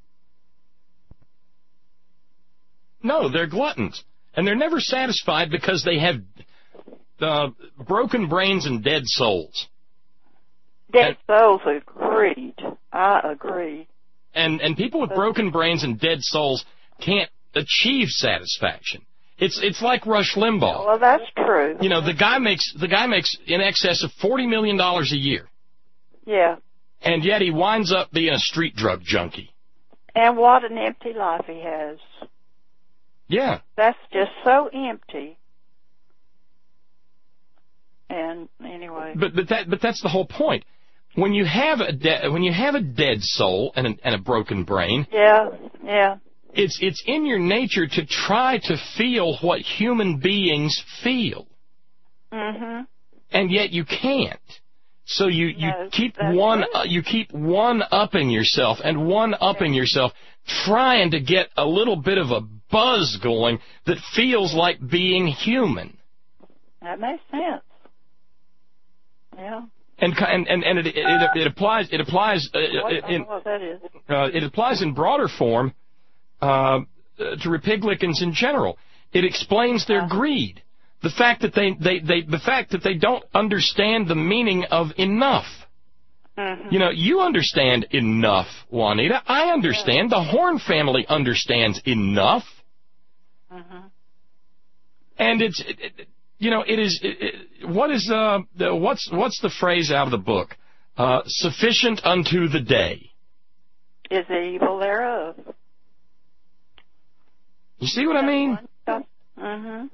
No, they're gluttons. And they're never satisfied because they have broken brains and dead souls. Dead souls, agreed. I agree. And people with broken brains and dead souls can't achieve satisfaction. It's like Rush Limbaugh. Well, that's true. The guy makes in excess of $40 million a year. Yeah. And yet he winds up being a street drug junkie. And what an empty life he has. Yeah. That's just so empty. And anyway. But that's the whole point. When you have a dead soul and a broken brain. Yeah. It's in your nature to try to feel what human beings feel. Mm-hmm. And yet you can't. So you keep one-upping yourself and one-upping yourself, trying to get a little bit of a buzz going that feels like being human. That makes sense. Yeah. And it applies in broader form to Republicans in general. It explains their greed. The fact that they don't understand the meaning of enough. Mm-hmm. You understand enough, Juanita. I understand. The Horn family understands enough. Mm-hmm. And what's the phrase out of the book? Sufficient unto the day is the evil thereof. You see what I mean? Mm-hmm.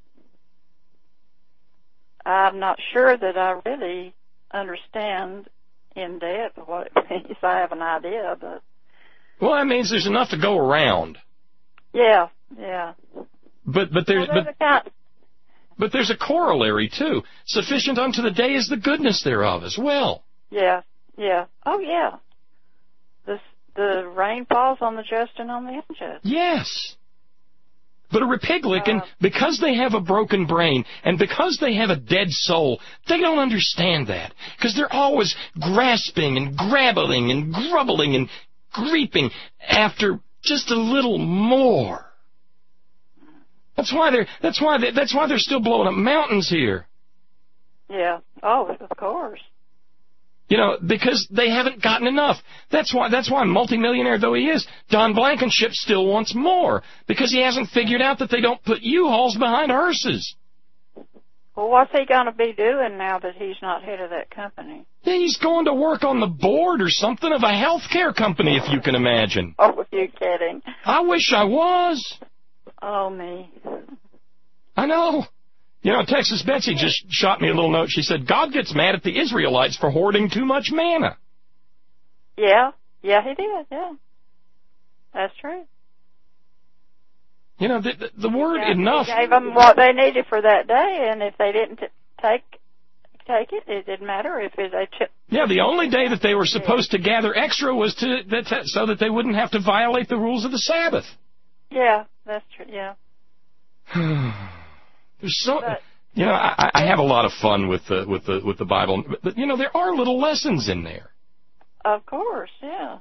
I'm not sure that I really understand in depth what it means. I have an idea, but... Well, that means there's enough to go around. Yeah. But there's a corollary, too. Sufficient unto the day is the goodness thereof as well. Yeah. Oh, yeah. The rain falls on the just and on the unjust. Yes. But a Republican, because they have a broken brain and because they have a dead soul, they don't understand that. Because they're always grasping and grabbling and grubbling and creeping after just a little more. That's why they're still blowing up mountains here. Yeah. Oh, of course. Because they haven't gotten enough. That's why multimillionaire though he is, Don Blankenship still wants more. Because he hasn't figured out that they don't put U-Hauls behind hearses. Well, what's he going to be doing now that he's not head of that company? Yeah, he's going to work on the board or something of a healthcare company, if you can imagine. Oh, are you kidding? I wish I was. Oh, me. I know. You know, Texas Betsy just shot me a little note. She said, God gets mad at the Israelites for hoarding too much manna. Yeah, he did, yeah. That's true. You know, the word enough. He gave them what they needed for that day, and if they didn't take it, it didn't matter if they took. Yeah, the only day that they were supposed to gather extra was so that they wouldn't have to violate the rules of the Sabbath. Yeah, that's true, yeah. There's so, you know, I have a lot of fun with the Bible, but you know, there are little lessons in there. Of course, yeah.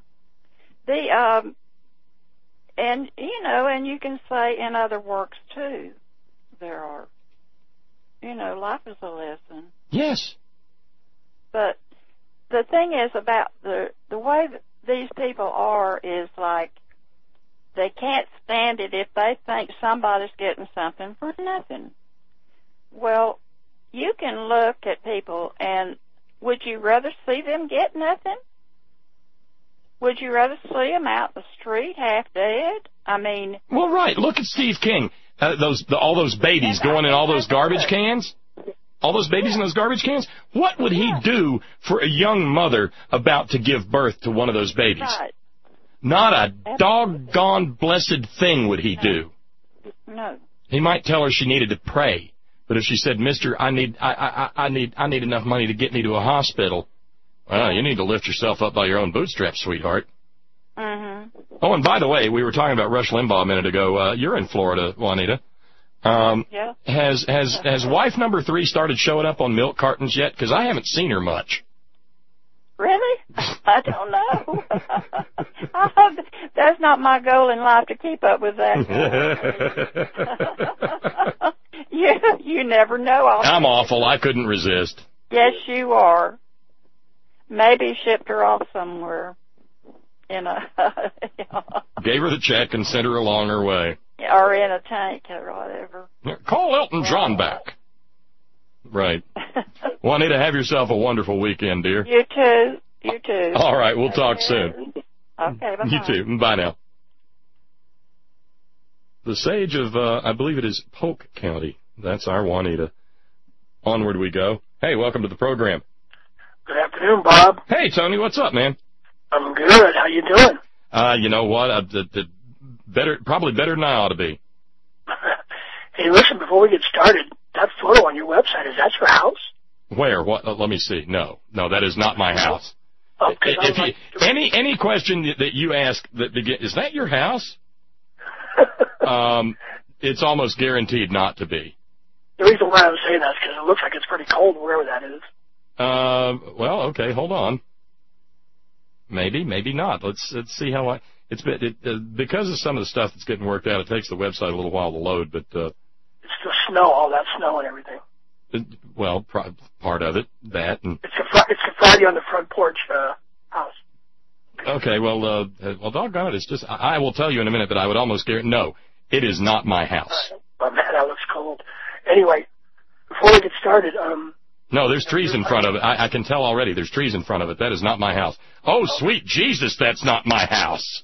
And you know, and you can say in other works too, there are. You know, life is a lesson. Yes. But the thing is about the way that these people are is like they can't stand it if they think somebody's getting something for nothing. Well, you can look at people and would you rather see them get nothing? Would you rather see them out the street half dead? I mean... Well, right. Look at Steve King. All those babies going in all those garbage cans. All those babies in those garbage cans. What would he do for a young mother about to give birth to one of those babies? Right. Not a doggone blessed thing would he do. No. He might tell her she needed to pray. But if she said, Mister, I need enough money to get me to a hospital, well, you need to lift yourself up by your own bootstraps, sweetheart. Mm-hmm. Oh, and by the way, we were talking about Rush Limbaugh a minute ago. You're in Florida, Juanita. Yeah. Has wife number 3 started showing up on milk cartons yet? Because I haven't seen her much. Really? I don't know. That's not my goal in life to keep up with that. You never know. I'm awful. I couldn't resist. Yes, you are. Maybe shipped her off somewhere. Gave her the check and sent her along her way. Or in a tank or whatever. Call Elton John back. Right. Juanita, have yourself a wonderful weekend, dear. You too. You too. All right, we'll talk soon. Okay, bye-bye. You too. Bye now. The sage of, I believe it is Polk County. That's our Juanita. Onward we go. Hey, welcome to the program. Good afternoon, Bob. Hey, Tony, what's up, man? I'm good. How you doing? You know what? Probably better than I ought to be. Hey, listen, before we get started, that photo on your website, is that your house? Where? What? Let me see. No, that is not my house. Okay. Any question that you ask that is that your house? It's almost guaranteed not to be. The reason why I was saying that is because it looks like it's pretty cold wherever that is. Well, okay, hold on. Maybe not. Let's see how because of some of the stuff that's getting worked out, it takes the website a little while to load, but it's the snow, all that snow and everything. Well, part of it, that. And it's a Friday on the front porch house. Okay, well, doggone it, it's just, I will tell you in a minute, but I would almost guarantee, no, it is not my house. But man, that looks cold. Anyway, before we get started, no, there's trees in front of it. I can tell already. There's trees in front of it. That is not my house. Oh, sweet Jesus, that's not my house.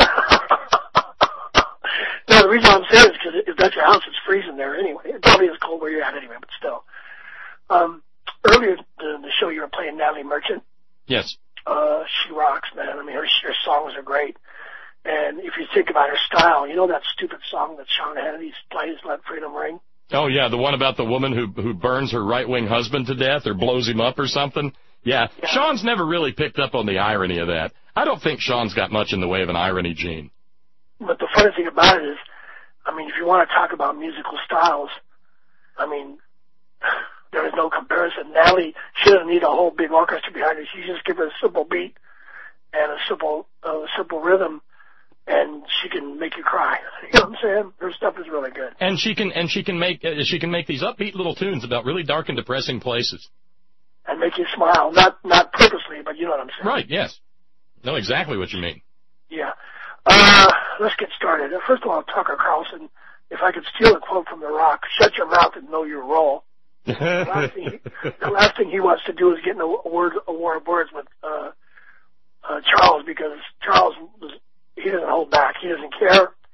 No, the reason I'm saying is because if that's your house, it's freezing there anyway. It probably is cold where you're at anyway, but still. Earlier in the show, you were playing Natalie Merchant. Yes. She rocks, man. I mean, her songs are great. And if you think about her style, you know that stupid song that Sean Hannity plays, Let Freedom Ring? Oh, yeah, the one about the woman who burns her right-wing husband to death or blows him up or something? Yeah. Sean's never really picked up on the irony of that. I don't think Sean's got much in the way of an irony gene. But the funny thing about it is, I mean, if you want to talk about musical styles, I mean, there is no comparison. Natalie, she doesn't need a whole big orchestra behind her. She just give her a simple beat and a simple rhythm, and she can make you cry. You know what I'm saying? Her stuff is really good. And she can make these upbeat little tunes about really dark and depressing places. And make you smile, not purposely, but you know what I'm saying. Right? Yes. Know exactly what you mean. Yeah. Let's get started. First of all, Tucker Carlson, if I could steal a quote from The Rock, shut your mouth and know your role. The last thing he wants to do is get in a war of words with Charles, because Charles he doesn't hold back. He doesn't care.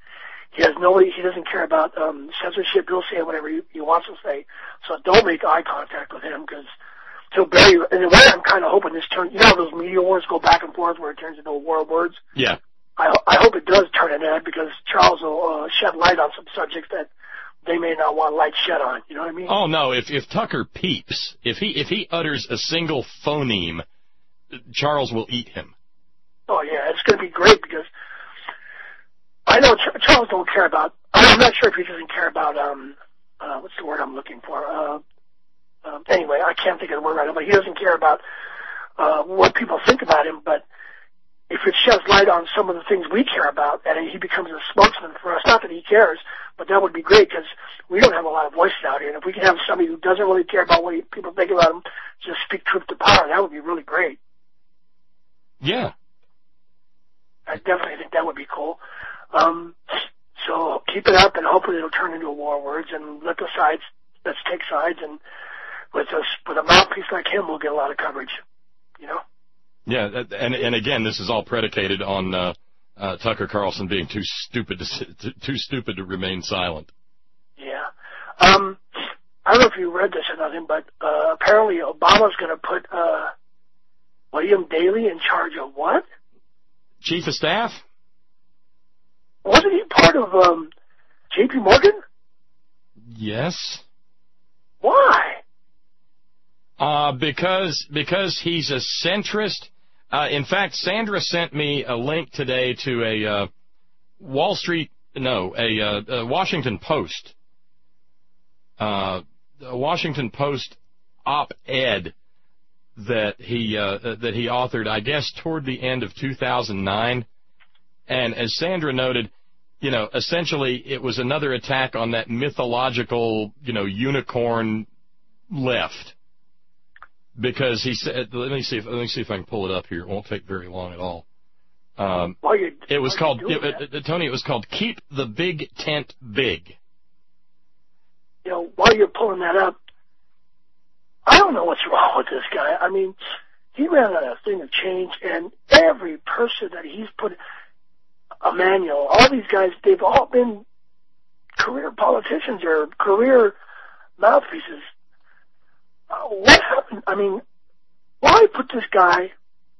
He has nobody. He doesn't care about censorship. He'll say whatever he wants to say. So don't make eye contact with him because he'll bury you. In a way, I'm kind of hoping this turns. You know how those media wars go back and forth where it turns into a war of words? Yeah. I hope it does turn into that because Charles will shed light on some subjects that they may not want light shed on. You know what I mean? Oh no! If Tucker peeps, if he utters a single phoneme, Charles will eat him. Oh yeah, it's going to be great because I know Charles don't care about. I'm not sure if he doesn't care about what's the word I'm looking for? Anyway, I can't think of the word right now, but he doesn't care about what people think about him. But if it sheds light on some of the things we care about, and he becomes a spokesman for us, not that he cares, but that would be great because we don't have a lot of voices out here. And if we could have somebody who doesn't really care about what people think about him just speak truth to power, that would be really great. Yeah. I definitely think that would be cool. So keep it up, and hopefully it'll turn into a war of words, and let's take sides, and with a mouthpiece like him, we'll get a lot of coverage, you know? Yeah, and again, this is all predicated on Tucker Carlson being too stupid to remain silent. Yeah. I don't know if you read this or nothing, but apparently Obama's going to put William Daley in charge of what? Chief of Staff? Wasn't he part of J.P. Morgan? Yes. Why? Because he's a centrist. In fact, Sandra sent me a link today to a Washington Post. A Washington Post op-ed that he authored, I guess, toward the end of 2009. And as Sandra noted, you know, essentially it was another attack on that mythological, you know, unicorn left. Because he said, let me see if I can pull it up here. It won't take very long at all. It was called, Tony, it was called Keep the Big Tent Big. You know, while you're pulling that up, I don't know what's wrong with this guy. I mean, he ran a thing of change, and every person that he's put, Emmanuel, all these guys, they've all been career politicians or career mouthpieces. What happened? I mean, why put this guy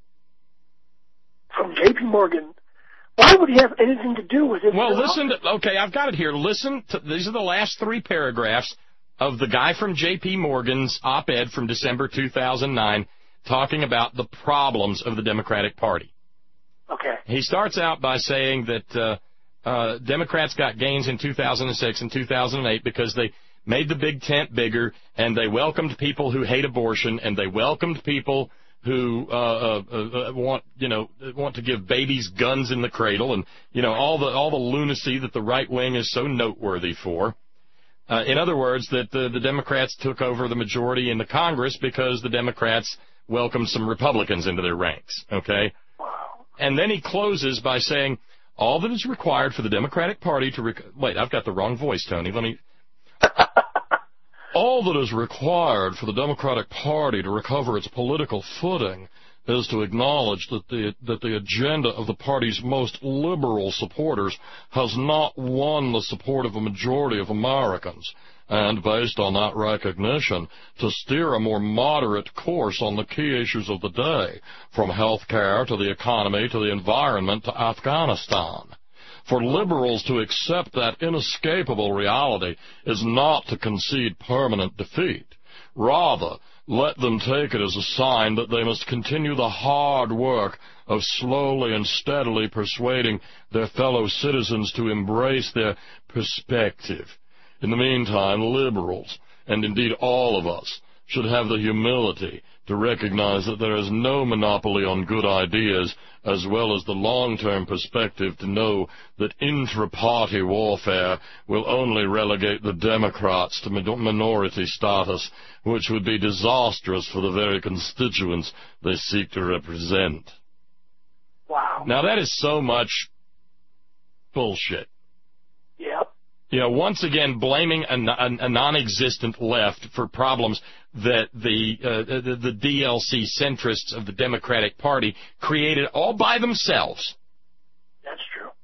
from J.P. Morgan? Why would he have anything to do with it? Well, okay, I've got it here. Listen to, these are the last three paragraphs of the guy from J.P. Morgan's op-ed from December 2009 talking about the problems of the Democratic Party. Okay. He starts out by saying that Democrats got gains in 2006 and 2008 because they made the big tent bigger, and they welcomed people who hate abortion, and they welcomed people who want to give babies guns in the cradle, and you know all the lunacy that the right wing is so noteworthy for. In other words, that the Democrats took over the majority in the Congress because the Democrats welcomed some Republicans into their ranks. Okay, and then he closes by saying all that is required for the Democratic Party to wait. I've got the wrong voice, Tony. Let me. All that is required for the Democratic Party to recover its political footing is to acknowledge that the agenda of the party's most liberal supporters has not won the support of a majority of Americans, and based on that recognition, to steer a more moderate course on the key issues of the day, from health care to the economy to the environment to Afghanistan. For liberals to accept that inescapable reality is not to concede permanent defeat. Rather, let them take it as a sign that they must continue the hard work of slowly and steadily persuading their fellow citizens to embrace their perspective. In the meantime, liberals, and indeed all of us, should have the humility to recognize that there is no monopoly on good ideas, as well as the long-term perspective to know that intra-party warfare will only relegate the Democrats to minority status, which would be disastrous for the very constituents they seek to represent. Wow. Now that is so much bullshit. Yep. You know, once again, blaming a non-existent left for problems that the DLC centrists of the Democratic Party created all by themselves. That's true.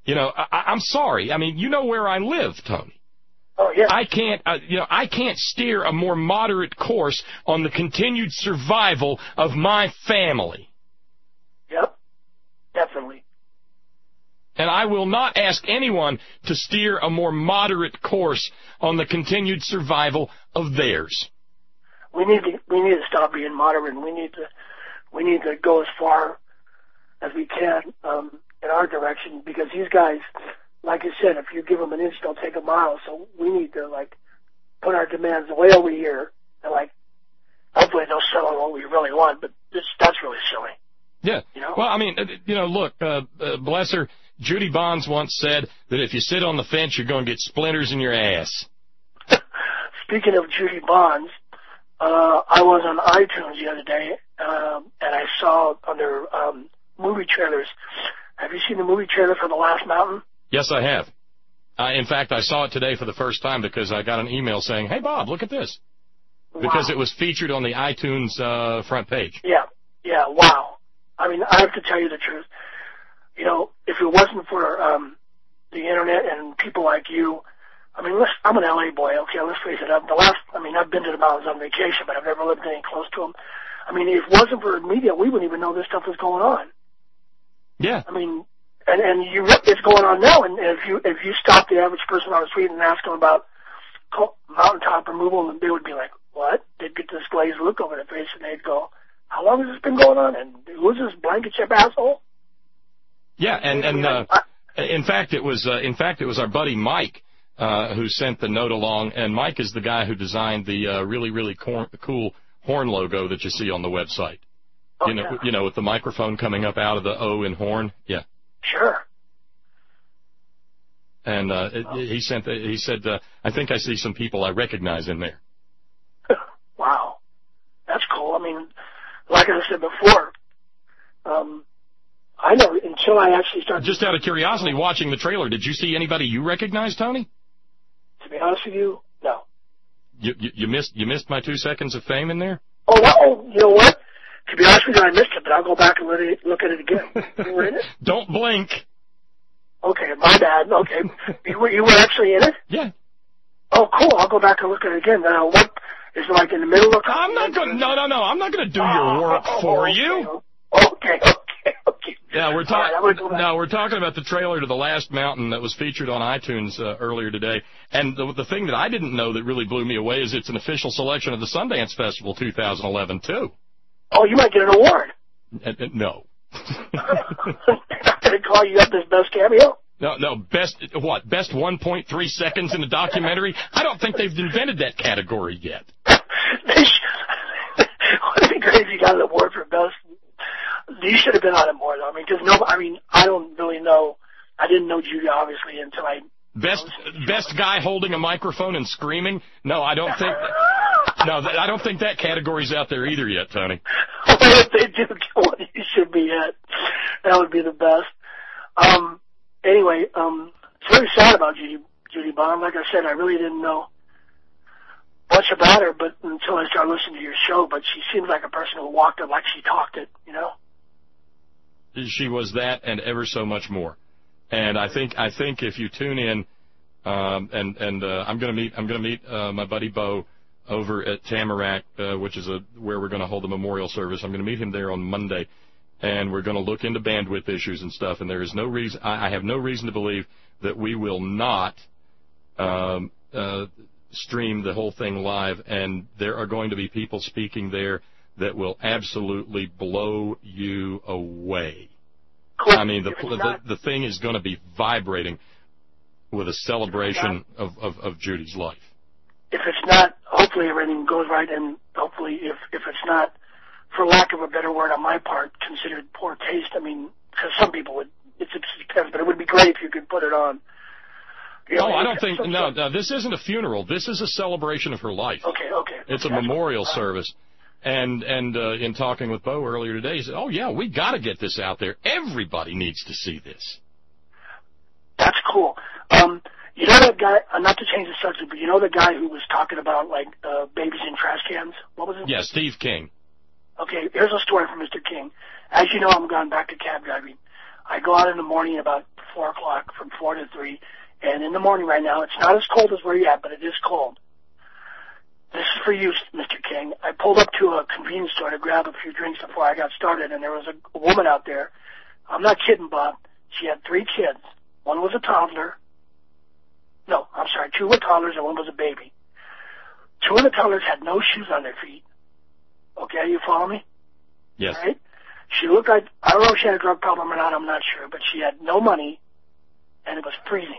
You know, I'm sorry. I mean, you know where I live, Tony. Oh, yeah. I can't steer a more moderate course on the continued survival of my family. Yep, definitely. And I will not ask anyone to steer a more moderate course on the continued survival of theirs. We need to stop being moderate. We need to go as far as we can in our direction, because these guys, like you said, if you give them an inch, they'll take a mile. So we need to put our demands way over here, and hopefully they'll settle on what we really want. But that's really silly. Yeah. You know? Well, I mean, look, bless her. Judy Bonds once said that if you sit on the fence, you're going to get splinters in your ass. Speaking of Judy Bonds, I was on iTunes the other day, and I saw under movie trailers. Have you seen the movie trailer for The Last Mountain? Yes, I have. In fact, I saw it today for the first time because I got an email saying, "Hey, Bob, look at this," because it was featured on the iTunes front page. Yeah, wow. I mean, I have to tell you the truth. You know, if it wasn't for the internet and people like you, I mean, I'm an LA boy, okay, let's face it. I've been to the mountains on vacation, but I've never lived any close to them. I mean, if it wasn't for media, we wouldn't even know this stuff was going on. Yeah. I mean, it's going on now, and if you stop the average person on the street and ask them about mountaintop removal, and they would be like, "What?" They'd get this glazed look over their face, and they'd go, "How long has this been going on? And who's this blanket chip asshole?" Yeah, and in fact, it was our buddy Mike who sent the note along, and Mike is the guy who designed the really, really cool horn logo that you see on the website. Oh, you know, with the microphone coming up out of the O in horn. Yeah. Sure. And he said, "I think I see some people I recognize in there." Wow, that's cool. I mean, like I said before, I know until I actually started. Just out of curiosity, watching the trailer, did you see anybody you recognize, Tony? To be honest with you, no. You missed my 2 seconds of fame in there? Oh, well, you know what? To be honest with you, I missed it, but I'll go back and look at it again. You were in it? Don't blink. Okay, my bad. Okay. You were actually in it? Yeah. Oh, cool. I'll go back and look at it again. Now, what is it like in the middle of? No. I'm not going to do your work for you. Okay. Yeah, we're talking about the trailer to The Last Mountain that was featured on iTunes earlier today. And the thing that I didn't know that really blew me away is it's an official selection of the Sundance Festival 2011 too. Oh, you might get an award. No. Not going to call you up as best cameo? No, best 1.3 seconds in a documentary? I don't think they've invented that category yet. Wouldn't it be great if you got an award for best? You should have been on it more, though. I don't really know. I didn't know Judy, obviously, until I... Best guy holding a microphone and screaming? No, I don't think... I don't think that category's out there either yet, Tony. If they do get one, you should be at. That would be the best. Anyway, it's very sad about Judy Bond. Like I said, I really didn't know much about her, but until I started listening to your show. But she seems like a person who walked it like she talked it, you know. She was that and ever so much more. And I think if you tune in, I'm going to meet my buddy Bo over at Tamarack, which is where we're going to hold a memorial service. I'm going to meet him there on Monday, and we're going to look into bandwidth issues and stuff. And there is no reason, I have no reason to believe that we will not stream the whole thing live. And there are going to be people speaking there that will absolutely blow you away. I mean, the thing is going to be vibrating with a celebration of Judy's life. If it's not, hopefully everything goes right, and hopefully if it's not, for lack of a better word on my part, considered poor taste. I mean, because some people would, it depends, but it would be great if you could put it on. You know, I don't think, no, this isn't a funeral. This is a celebration of her life. Okay. It's a memorial service. And in talking with Bo earlier today, he said, "Oh yeah, we got to get this out there. Everybody needs to see this." That's cool. You know that guy? Not to change the subject, but you know the guy who was talking about babies in trash cans? What was it? Yeah, Steve King. Okay, here's a story from Mr. King. As you know, I'm going back to cab driving. I go out in the morning about 4 o'clock, from 4 to 3. And in the morning right now, it's not as cold as where you're at, but it is cold. This is for you, Mr. King. I pulled up to a convenience store to grab a few drinks before I got started, and there was a woman out there. I'm not kidding, Bob. She had 3 kids. One was a toddler. No, I'm sorry, 2 were toddlers and 1 was a baby. 2 of the toddlers had no shoes on their feet. Okay, you follow me? Yes. Right? She looked like, I don't know if she had a drug problem or not, I'm not sure, but she had no money, and it was freezing.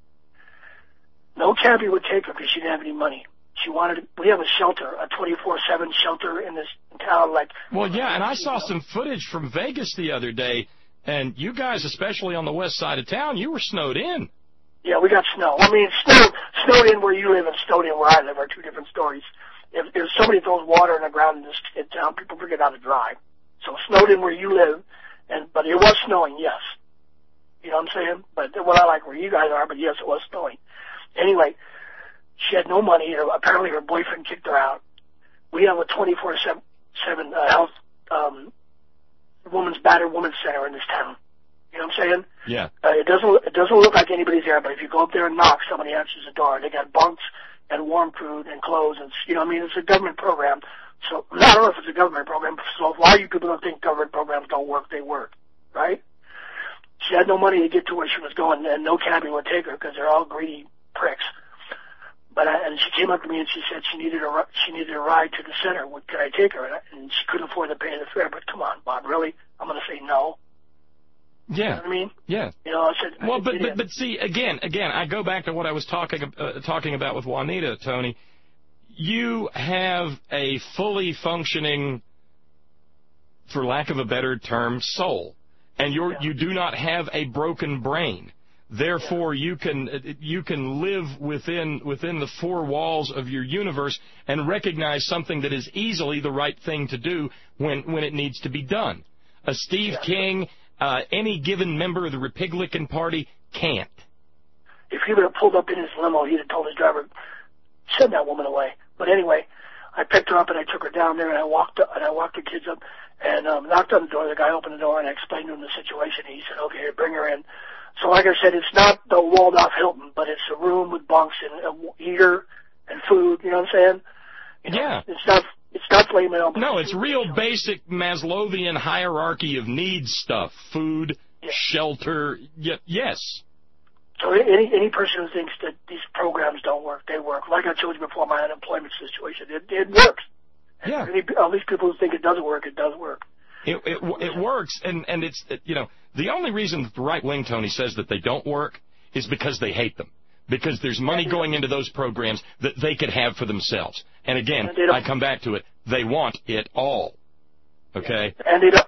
No cabbie would take her because she didn't have any money. We have a shelter, a 24/7 shelter in this town, like. Well, yeah, and I saw some footage from Vegas the other day, and you guys, especially on the west side of town, you were snowed in. Yeah, we got snow. I mean, snowed in where you live and snowed in where I live are 2 different stories. If somebody throws water in the ground in this town, people forget how to drive. So snowed in where you live, but it was snowing, yes. You know what I'm saying? But what I like where you guys are, but yes, it was snowing. Anyway, she had no money. Apparently her boyfriend kicked her out. We have a 24/7 health battered women's center in this town. You know what I'm saying? Yeah. It doesn't look like anybody's there, but if you go up there and knock, somebody answers the door. They got bunks and warm food and clothes, and you know what I mean? It's a government program. So I don't know if it's a government program. So a lot of you people don't think government programs don't work. They work, right? She had no money to get to where she was going, and no cabbie would take her because they're all greedy pricks. And she came up to me and she said she needed a ride to the center. Could I take her? And she couldn't afford to pay the fare. But come on, Bob, really? I'm going to say no. Yeah. You know what I mean? Yeah. You know, I said. Well, but see, again, I go back to what I was talking about with Juanita, Tony. You have a fully functioning, for lack of a better term, soul, and you do not have a broken brain. Therefore, you can live within the 4 walls of your universe and recognize something that is easily the right thing to do when it needs to be done. A Steve King, any given member of the Republican Party can't. If he would have pulled up in his limo, he'd have told his driver, send that woman away. But anyway, I picked her up and I took her down there and I walked the kids up and knocked on the door. The guy opened the door and I explained to him the situation. He said, okay, bring her in. So like I said, it's not the Waldorf Hilton, but it's a room with bunks and a heater and food. You know what I'm saying? You know, yeah. It's not flame out. No, it's real basic Maslowian hierarchy of needs stuff. Food, shelter. Yes. So any person who thinks that these programs don't work, they work. Like I told you before, my unemployment situation, it works. Yeah. All these people who think it doesn't work, it does work. It works, and it's, you know, the only reason that the right wing, Tony, says that they don't work is because they hate them. Because there's money going into those programs that they could have for themselves. And again, I come back to it. They want it all. Okay? And they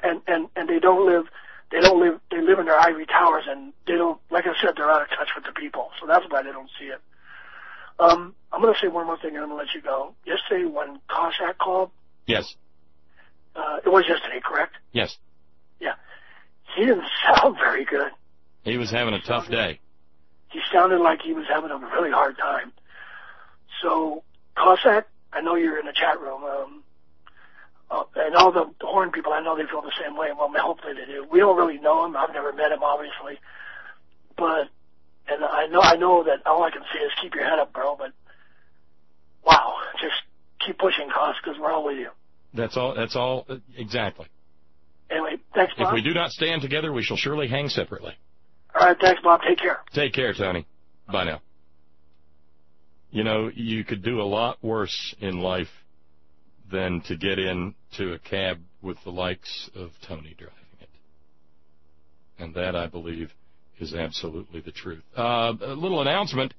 live in their ivory towers, and they don't, like I said, they're out of touch with the people. So that's why they don't see it. I'm going to say one more thing, and I'm going to let you go. Yesterday, when Cossack called. Yes. It was yesterday, correct? Yes. Yeah. He didn't sound very good. He was having a tough day. He sounded like he was having a really hard time. So, Cossack, I know you're in the chat room. And all the Horn people, I know they feel the same way. Well, hopefully they do. We don't really know him. I've never met him, obviously. But, and I know that all I can say is keep your head up, bro. But, wow, just keep pushing, Cos, because we're all with you. That's all, exactly. Anyway, thanks, Bob. If we do not stand together, we shall surely hang separately. All right, thanks, Bob. Take care. Take care, Tony. Bye now. You know, you could do a lot worse in life than to get into a cab with the likes of Tony driving it. And that, I believe, is absolutely the truth. A little announcement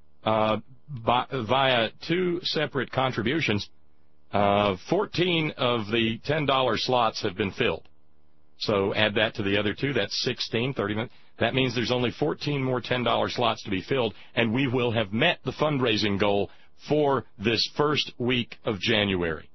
via 2 separate contributions. 14 of the $10 slots have been filled. So add that to the other 2. That's 16, 30 minutes. That means there's only 14 more $10 slots to be filled, and we will have met the fundraising goal for this first week of January.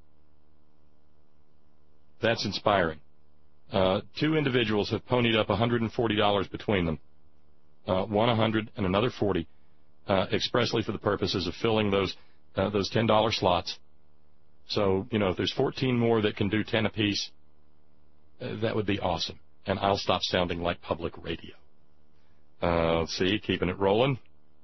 That's inspiring. 2 individuals have ponied up $140 between them, one $100 and another $40, expressly for the purposes of filling those $10 slots. So, you know, if there's 14 more that can do 10 apiece, that would be awesome. And I'll stop sounding like public radio. Let's see, keeping it rolling.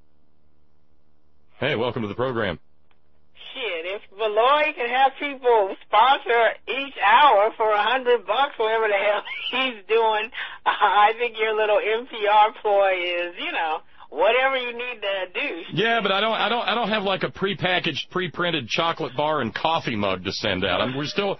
Hey, welcome to the program. Shit, if Malloy can have people sponsor each hour for $100, whatever the hell he's doing, I think your little NPR ploy is, whatever you need to do. Yeah, but I don't have like a prepackaged, pre-printed chocolate bar and coffee mug to send out. We're still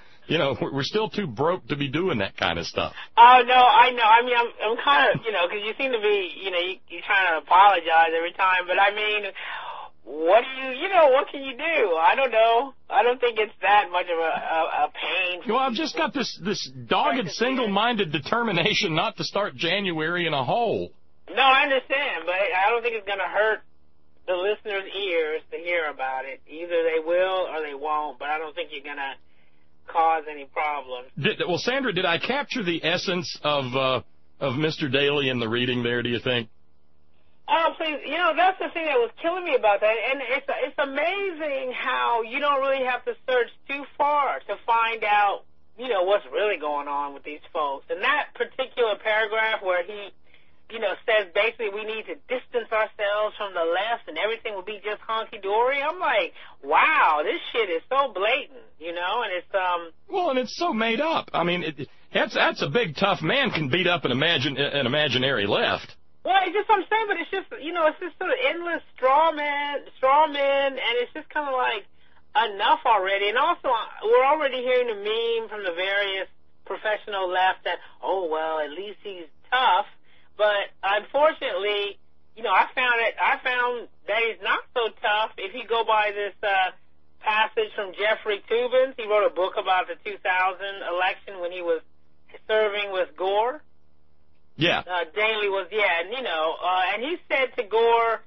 too broke to be doing that kind of stuff. Oh, no, I know. I mean, I'm kind of, because you seem to be, you're trying to apologize every time, but I mean, what can you do? I don't know. I don't think it's that much of a pain. Well, I've just got this dogged, single-minded determination not to start January in a hole. No, I understand, but I don't think it's going to hurt the listeners' ears to hear about it. Either they will or they won't, but I don't think you're going to cause any problems. Well, Sandra, did I capture the essence of Mr. Daly in the reading there, do you think? Oh, please. That's the thing that was killing me about that. And it's amazing how you don't really have to search too far to find out, what's really going on with these folks. And that particular paragraph where he, says basically we need to distance ourselves from the left and everything will be just hunky-dory. I'm like, wow, this shit is so blatant, and it's, Well, and it's so made up. I mean, that's a big, tough man can beat up an imaginary left. Well, it's just what I'm saying, but it's just, it's just sort of endless straw men, and it's just kind of like enough already. And also, we're already hearing the meme from the various professional left that, oh, well, at least he's tough. But unfortunately, I found that he's not so tough. If you go by this passage from Jeffrey Toobin, he wrote a book about the 2000 election when he was serving with Gore. Yeah. Daley was, and he said to Gore,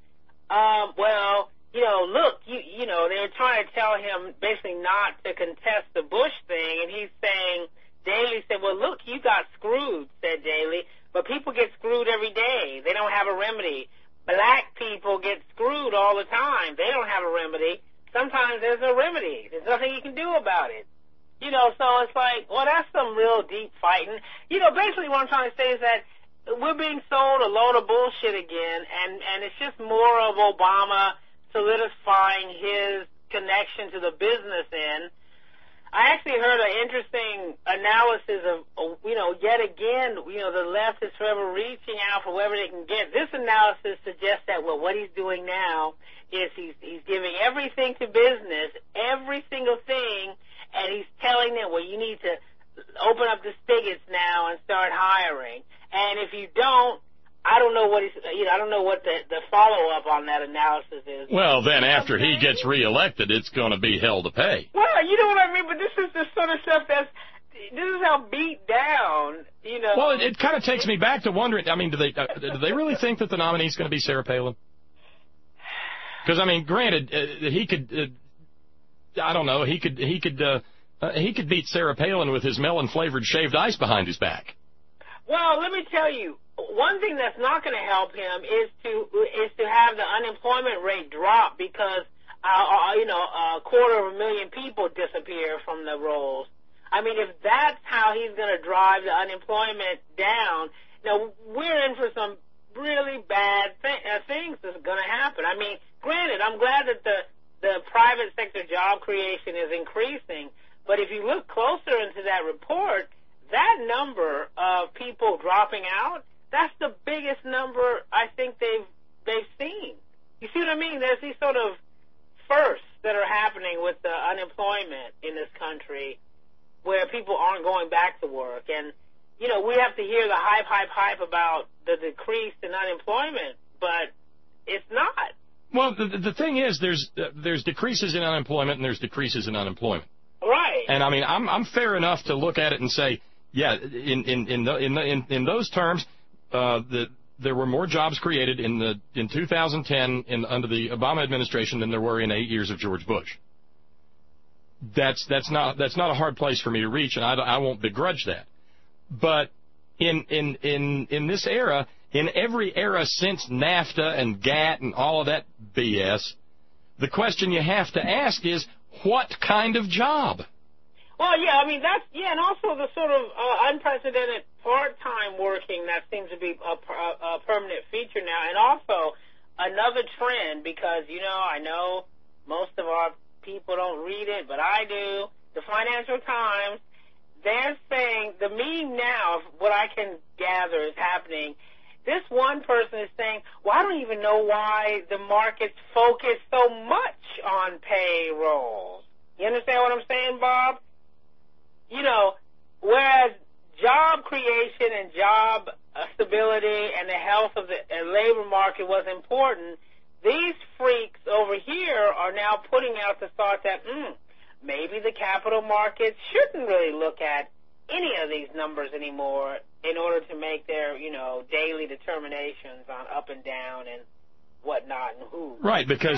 look, they were trying to tell him basically not to contest the Bush thing, and he's saying, Daley said, well, look, you got screwed, said Daley, but people get screwed every day. They don't have a remedy. Black people get screwed all the time. They don't have a remedy. Sometimes there's a remedy. There's nothing you can do about it. So it's like, well, that's some real deep fighting. Basically what I'm trying to say is that we're being sold a load of bullshit again, and it's just more of Obama solidifying his connection to the business end. I actually heard an interesting analysis of, yet again, the left is forever reaching out for whatever they can get. This analysis suggests that, what he's doing now is he's giving everything to business, every single thing, and he's telling them, you need to open up the spigots now and start hiring. And if you don't, I don't know what I don't know what the follow-up on that analysis is. Well, then after he gets reelected, it's going to be hell to pay. Well, you know what I mean? But this is the sort of stuff this is how beat down, Well, it kind of takes me back to wondering, I mean, do they really think that the nominee is going to be Sarah Palin? Because, I mean, granted, he could, I don't know, he could beat Sarah Palin with his melon-flavored shaved ice behind his back. Well, let me tell you, one thing that's not going to help him is to have the unemployment rate drop because, a 250,000 people disappear from the rolls. I mean, if that's how he's going to drive the unemployment down, we're in for some really bad things that's going to happen. I mean, granted, I'm glad that the private sector job creation is increasing, but if you look closer into that report, that number of people dropping out, that's the biggest number I think they've seen. You see what I mean? There's these sort of firsts that are happening with the unemployment in this country where people aren't going back to work. And, we have to hear the hype about the decrease in unemployment, but it's not. Well, the thing is, there's decreases in unemployment and there's decreases in unemployment. Right. And I mean, I'm fair enough to look at it and say, yeah, in those terms, there were more jobs created in 2010 under the Obama administration than there were in 8 years of George Bush. That's not a hard place for me to reach, and I won't begrudge that. But in this era, in every era since NAFTA and GATT and all of that BS, the question you have to ask is, what kind of job? Well, yeah, I mean, that's, yeah, and also the sort of unprecedented part-time working that seems to be a permanent feature now, and also another trend, because, you know, I know most of our people don't read it, but I do. The Financial Times, they're saying, the meme now, what I can gather is happening, this one person is saying, well, I don't even know why the markets focus so much on payrolls. You understand what I'm saying, Bob? You know, whereas job creation and job stability and the health of the labor market was important, these freaks over here are now putting out the thought that, maybe the capital markets shouldn't really look at any of these numbers anymore in order to make their, you know, daily determinations on up and down and whatnot and who. Right, because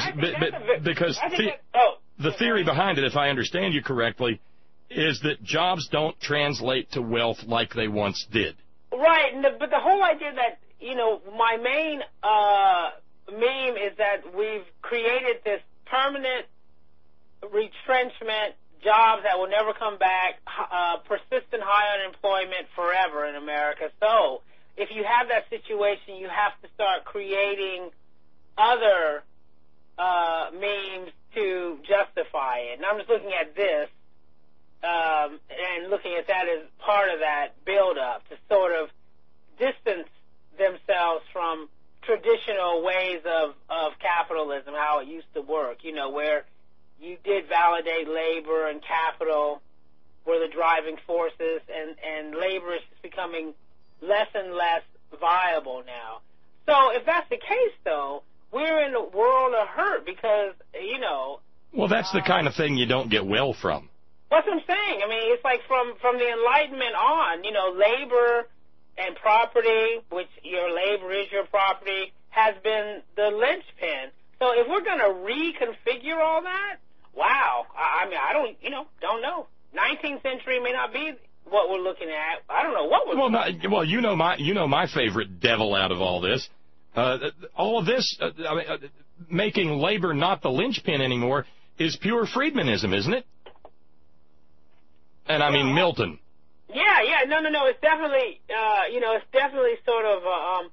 the theory behind it, if I understand you correctly, is that jobs don't translate to wealth like they once did. Right, but the whole idea that, you know, my main meme is that we've created this permanent retrenchment, jobs that will never come back, persistent high unemployment forever in America. So if you have that situation, you have to start creating other memes to justify it. And I'm just looking at this and looking at that as part of that build-up to sort of distance themselves from traditional ways of capitalism, how it used to work, you know, where you did validate labor and capital were the driving forces, and labor is just becoming less and less viable now. So if that's the case, though, we're in a world of hurt because, you know... Well, that's the kind of thing you don't get well from. That's what I'm saying. I mean, it's like from the Enlightenment on, you know, labor and property, which your labor is your property, has been the linchpin. So if we're going to reconfigure all that, wow, I mean, I don't know. 19th century may not be what we're looking at. I don't know what we're Well, you know my favorite devil out of all this. All of this, making labor not the linchpin anymore, is pure Friedmanism, isn't it? And I mean Milton. Yeah, no. It's definitely, it's definitely sort of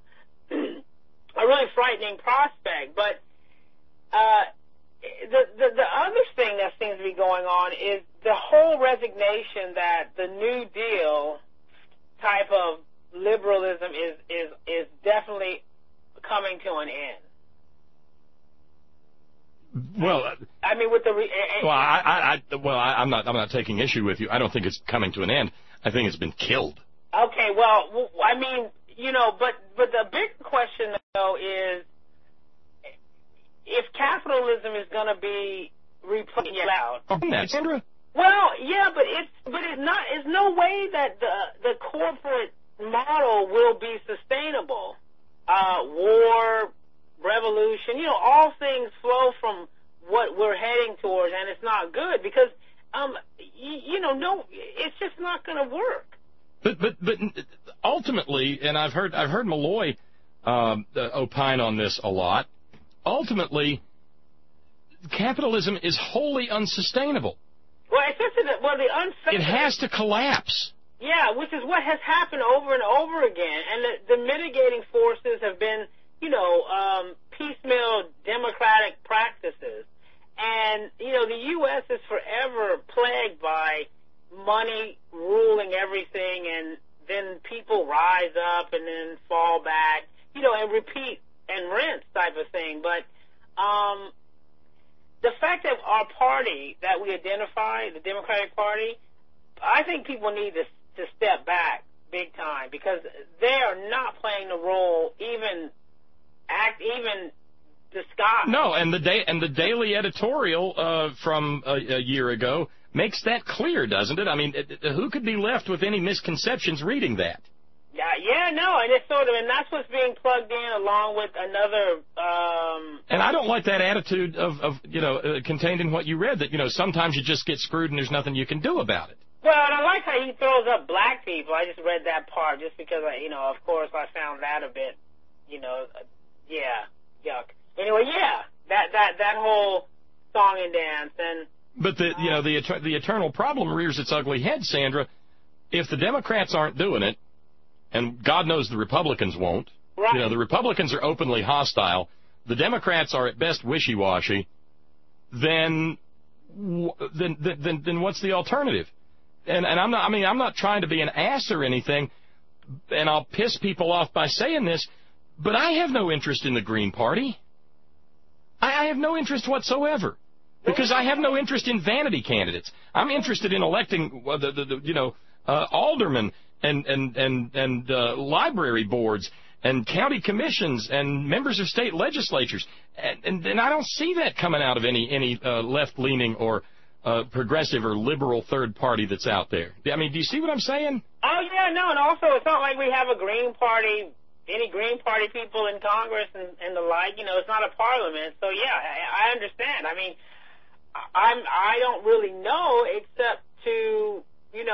a really frightening prospect. But the other thing that seems to be going on is the whole resignation that the New Deal type of liberalism is definitely coming to an end. Well, I mean, with the I'm not taking issue with you. I don't think it's coming to an end. I think it's been killed. Okay, well, I mean, you know, but the big question though is if capitalism is going to be replaced out. Sandra? Well, yeah, but it's not. There's no way that the corporate model will be sustainable. War, revolution, you know, all things flow from what we're heading towards, and it's not good because, it's just not going to work. But ultimately, and I've heard Malloy opine on this a lot. Ultimately, capitalism is wholly unsustainable. Well, it's just it has to collapse. Yeah, which is what has happened over and over again, and the mitigating forces have been, piecemeal democratic practices. And, the U.S. is forever plagued by money ruling everything, and then people rise up and then fall back, and repeat and rinse type of thing. But the fact that our party that we identify, the Democratic Party, I think people need to step back big time because they are not playing the role even disguised. No, and the daily editorial from a year ago makes that clear, doesn't it? I mean, who could be left with any misconceptions reading that? And it's and that's what's being plugged in along with another. And I don't like that attitude of contained in what you read that sometimes you just get screwed and there's nothing you can do about it. Well, and I like how he throws up black people. I just read that part just because of course I found that a bit, yuck. Anyway, that whole song and dance, and But the eternal problem rears its ugly head, Sandra. If the Democrats aren't doing it, and God knows the Republicans won't, right. The Republicans are openly hostile, the Democrats are at best wishy-washy, then what's the alternative? And I'm not trying to be an ass or anything, and I'll piss people off by saying this, but I have no interest in the Green Party. I have no interest whatsoever, because I have no interest in vanity candidates. I'm interested in electing aldermen and library boards and county commissions and members of state legislatures, and I don't see that coming out of any left-leaning or progressive or liberal third party that's out there. I mean, do you see what I'm saying? Oh yeah, no, and also it's not like we have a Green Party, any Green Party people in Congress and the like. It's not a parliament, so yeah, I understand. I mean, I don't really know except to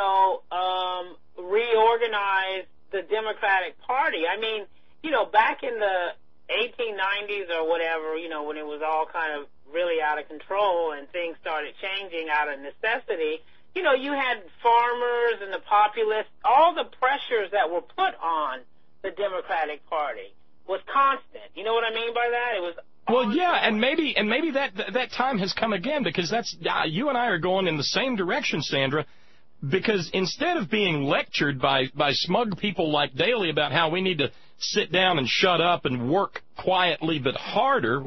reorganize the Democratic Party. I mean, back in the 1890s or whatever, when it was all kind of really out of control and things started changing out of necessity, you had farmers and the populists, all the pressures that were put on the Democratic Party was constant. You know what I mean by that? It was. Well, yeah, and maybe that time has come again, because that's you and I are going in the same direction, Sandra. Because instead of being lectured by smug people like Daley about how we need to sit down and shut up and work quietly but harder,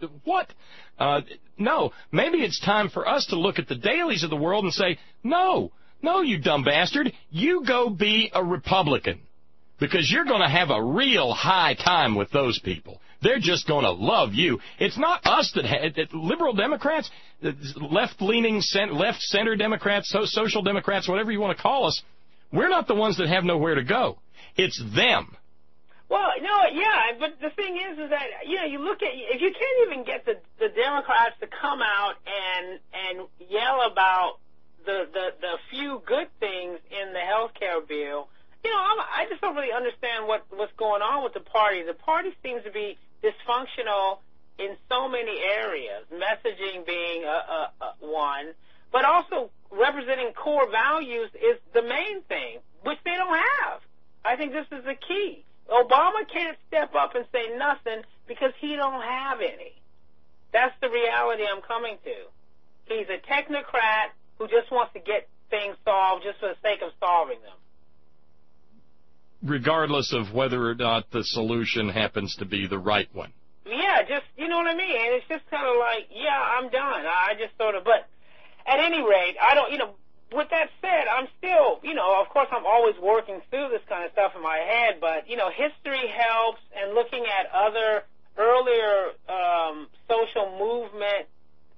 no, maybe it's time for us to look at the Daleys of the world and say, no, you dumb bastard, you go be a Republican, because you're going to have a real high time with those people. They're just going to love you. It's not us that liberal Democrats, left-leaning, left-center Democrats, social Democrats, whatever you want to call us, we're not the ones that have nowhere to go. It's them. Well, no, yeah, but the thing is that, you look at, if you can't even get the Democrats to come out and yell about the few good things in the health care bill, I just don't really understand what's going on with the party. The party seems to be dysfunctional in so many areas, messaging being one, but also representing core values is the main thing, which they don't have. I think this is the key. Obama can't step up and say nothing because he don't have any. That's the reality I'm coming to. He's a technocrat who just wants to get things solved just for the sake of solving them. Regardless of whether or not the solution happens to be the right one. Yeah, just, you know what I mean? And it's just kind of like, yeah, I'm done. I just sort of, but at any rate, I don't, with that said, I'm still, of course I'm always working through this kind of stuff in my head, but, history helps, and looking at other earlier social movement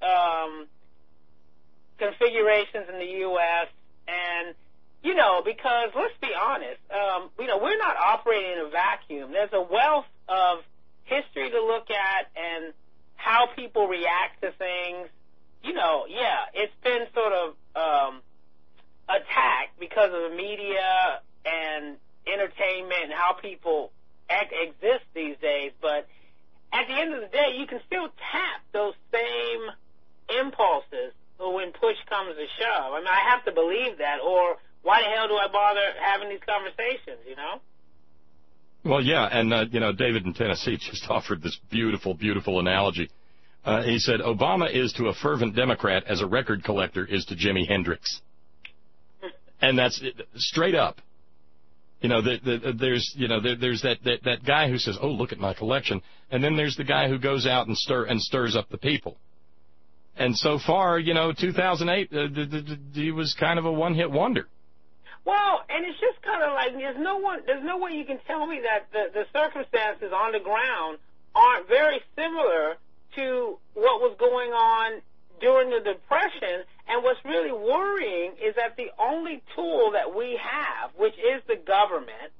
configurations in the U.S., and because let's be honest, we're not operating in a vacuum. There's a wealth of history to look at and how people react to things. It's been sort of attacked because of the media and entertainment and how people exist these days. But at the end of the day, you can still tap those same impulses when push comes to shove. I mean, I have to believe that, or why the hell do I bother having these conversations, Well, yeah, and, David in Tennessee just offered this beautiful, beautiful analogy. He said, Obama is to a fervent Democrat as a record collector is to Jimi Hendrix. And that's straight up. There's that guy who says, oh, look at my collection. And then there's the guy who goes out and stirs up the people. And so far, 2008, he was kind of a one-hit wonder. Well, and it's just kind of like there's no way you can tell me that the circumstances on the ground aren't very similar to what was going on during the Depression. And what's really worrying is that the only tool that we have, which is the government,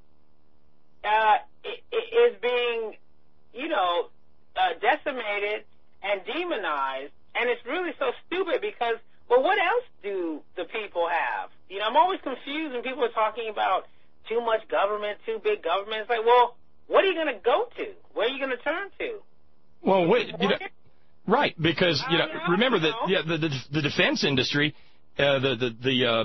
is being, decimated and demonized. And it's really so stupid because, well, what else do the people have? I'm always confused when people are talking about too much government, too big government. It's like, well, what are you going to go to? Where are you going to turn to? Well, Right, because remember that the defense industry, the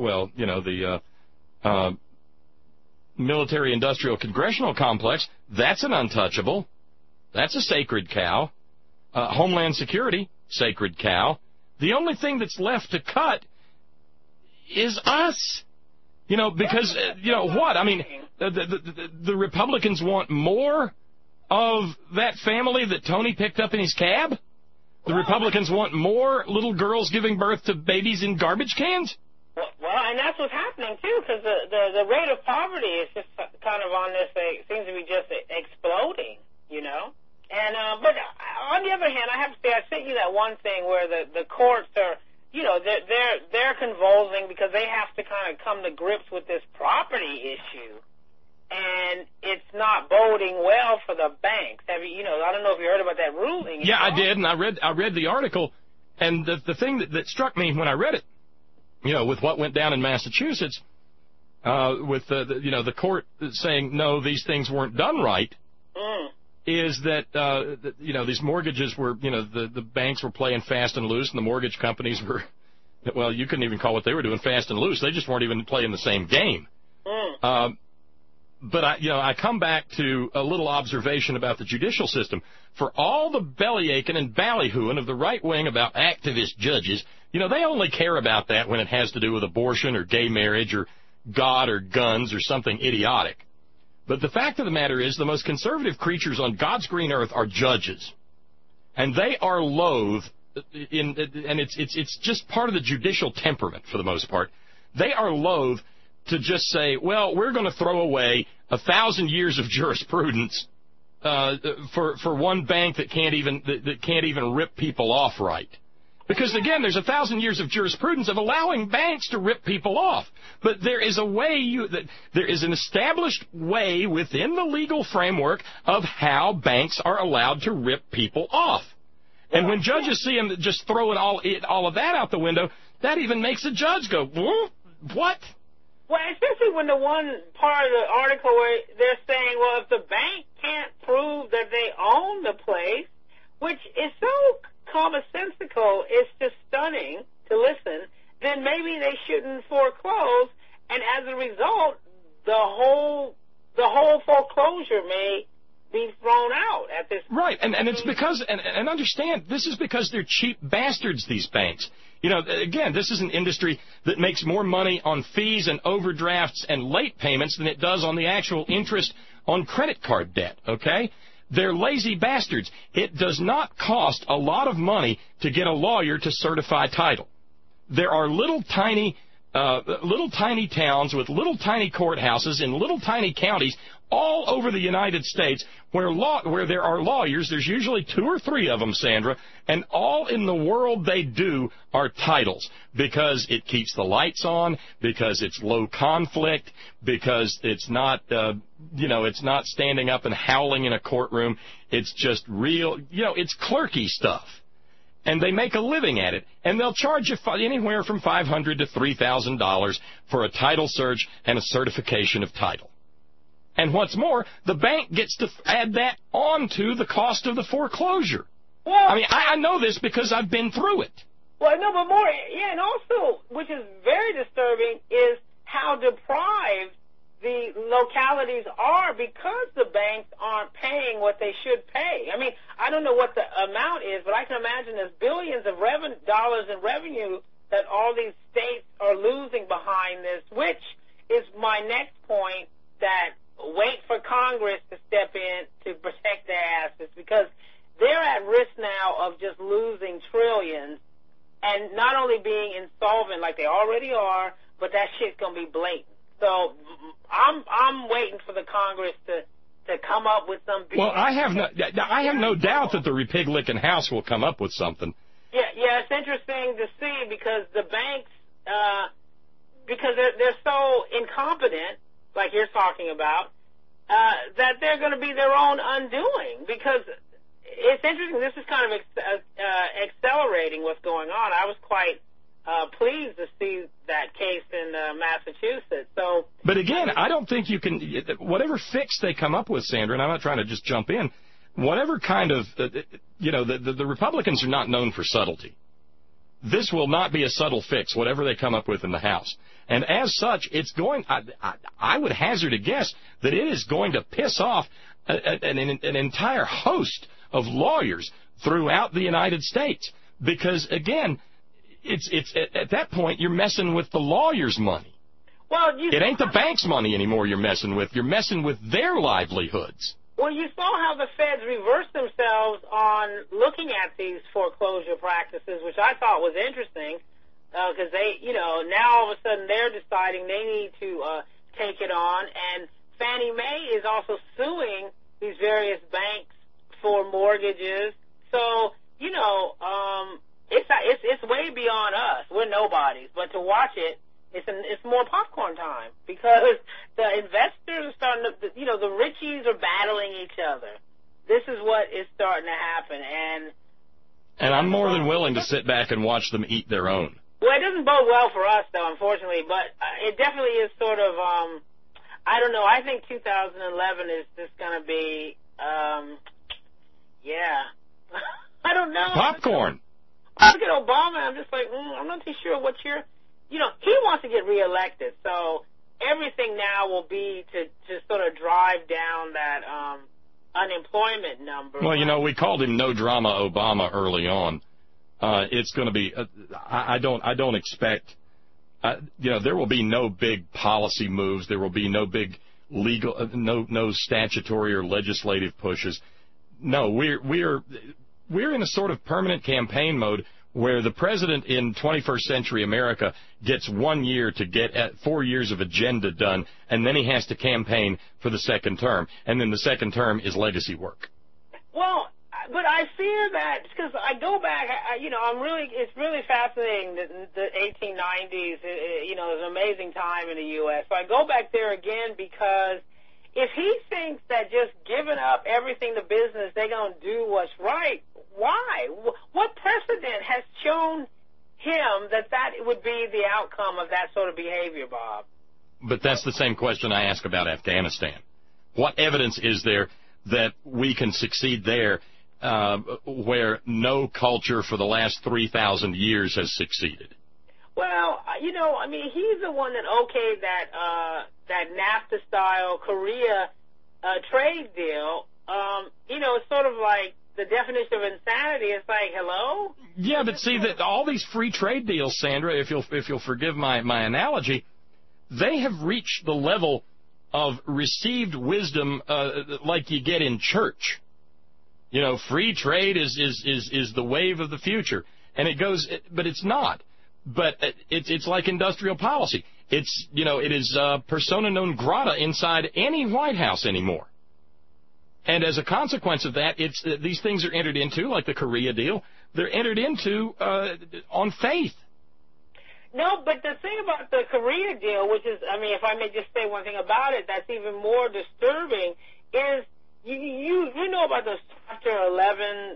military-industrial congressional complex, that's an untouchable. That's a sacred cow. Homeland Security, sacred cow. The only thing that's left to cut is us. Because, what? I mean, the Republicans want more of that family that Tony picked up in his cab? The Republicans want more little girls giving birth to babies in garbage cans? Well, and that's what's happening, too, because the rate of poverty is just kind of on this, seems to be just exploding, And, but on the other hand, I have to say, I sent you that one thing where the courts are, they're convulsing because they have to kind of come to grips with this property issue. And it's not boding well for the banks. I don't know if you heard about that ruling. Yeah, I did, and I read the article, and the thing that struck me when I read it, with what went down in Massachusetts, with the court saying no, these things weren't done right, is that these mortgages were the banks were playing fast and loose, and the mortgage companies were, well, you couldn't even call what they were doing fast and loose. They just weren't even playing the same game. But I come back to a little observation about the judicial system. For all the bellyaching and ballyhooing of the right wing about activist judges, they only care about that when it has to do with abortion or gay marriage or God or guns or something idiotic. But the fact of the matter is the most conservative creatures on God's green earth are judges. And they are loath, and it's just part of the judicial temperament for the most part. They are loath to just say, well, we're going to throw away 1,000 years of jurisprudence for one bank that can't even rip people off right. Because, again, there's 1,000 years of jurisprudence of allowing banks to rip people off. But there is a way there is an established way within the legal framework of how banks are allowed to rip people off. And when judges see them just throwing all of that out the window, that even makes a judge go, what? Well, especially when the one part of the article where they're saying, well, if the bank can't prove that they own the place, which is so commonsensical, it's just stunning to listen, then maybe they shouldn't foreclose, and as a result, the whole foreclosure may be thrown out at this point. Right, and it's because, and understand, this is because they're cheap bastards, these banks. Again, this is an industry that makes more money on fees and overdrafts and late payments than it does on the actual interest on credit card debt, okay? They're lazy bastards. It does not cost a lot of money to get a lawyer to certify title. There are little tiny towns with little tiny courthouses in little tiny counties all over the United States where there are lawyers. There's usually 2 or 3 of them, Sandra, and all in the world they do are titles because it keeps the lights on, because it's low conflict, because it's not, it's not standing up and howling in a courtroom. It's just real, it's clerky stuff. And they make a living at it. And they'll charge you anywhere from $500 to $3,000 for a title search and a certification of title. And what's more, the bank gets to add that on to the cost of the foreclosure. Well, I mean, I know this because I've been through it. Well, no, but more, and also, which is very disturbing, is how deprived the localities are because the banks aren't paying what they should pay. I mean, I don't know what the amount is, but I can imagine there's billions of dollars in revenue that all these states are losing behind this, which is my next point, that wait for Congress to step in to protect their assets, because they're at risk now of just losing trillions and not only being insolvent like they already are, but that shit's going to be blatant. So I'm waiting for the Congress to come up with some. Well, I have no doubt that the Republican House will come up with something. Yeah, it's interesting to see because the banks, because they're so incompetent, like you're talking about, that they're going to be their own undoing. Because it's interesting. This is kind of accelerating what's going on. I was quite pleased to see that case in Massachusetts. So, but again, I don't think you can, whatever fix they come up with, Sandra, and I'm not trying to just jump in, whatever kind of, the Republicans are not known for subtlety. This will not be a subtle fix, whatever they come up with in the House. And as such, it's going, I would hazard a guess that it is going to piss off an entire host of lawyers throughout the United States. Because, again, it's at that point, you're messing with the lawyers' money. Well, it ain't the bank's money anymore you're messing with. You're messing with their livelihoods. Well, you saw how the feds reversed themselves on looking at these foreclosure practices, which I thought was interesting, because they, now all of a sudden they're deciding they need to take it on. And Fannie Mae is also suing these various banks for mortgages. So, it's way beyond us. We're nobodies. But to watch it, it's more popcorn time, because the investors are starting to, the richies are battling each other. This is what is starting to happen. And I'm more than willing to sit back and watch them eat their own. Well, it doesn't bode well for us, though, unfortunately, but it definitely is sort of, I don't know, I think 2011 is just going to be, yeah. I don't know. Popcorn. I look at Obama, I'm just like, I'm not too sure what you're, he wants to get reelected, so everything now will be to sort of drive down that unemployment number. Well, we called him No Drama Obama early on. It's going to be, I don't expect, there will be no big policy moves. There will be no big legal, no statutory or legislative pushes. No, we're in a sort of permanent campaign mode where the president in 21st century America gets 1 year to get 4 years of agenda done, and then he has to campaign for the second term, and then the second term is legacy work. Well, but I fear that, because I go back, it's really fascinating that the 1890s, is an amazing time in the U.S. So I go back there again because if he thinks that just giving up everything to business, they're going to do what's right, why? What precedent has shown him that would be the outcome of that sort of behavior, Bob? But that's the same question I ask about Afghanistan. What evidence is there that we can succeed there where no culture for the last 3,000 years has succeeded? Well, he's the one that okayed that NAFTA-style Korea trade deal. It's sort of like the definition of insanity. It's like, hello? Yeah, but see, that all these free trade deals, Sandra, if you'll forgive my analogy, they have reached the level of received wisdom like you get in church. Free trade is the wave of the future, and it goes, but it's not. But it's like industrial policy. It is persona non grata inside any White House anymore. And as a consequence of that, these things are entered into, like the Korea deal, they're entered into on faith. No, but the thing about the Korea deal, which is, if I may just say one thing about it, that's even more disturbing, is you know about those Chapter 11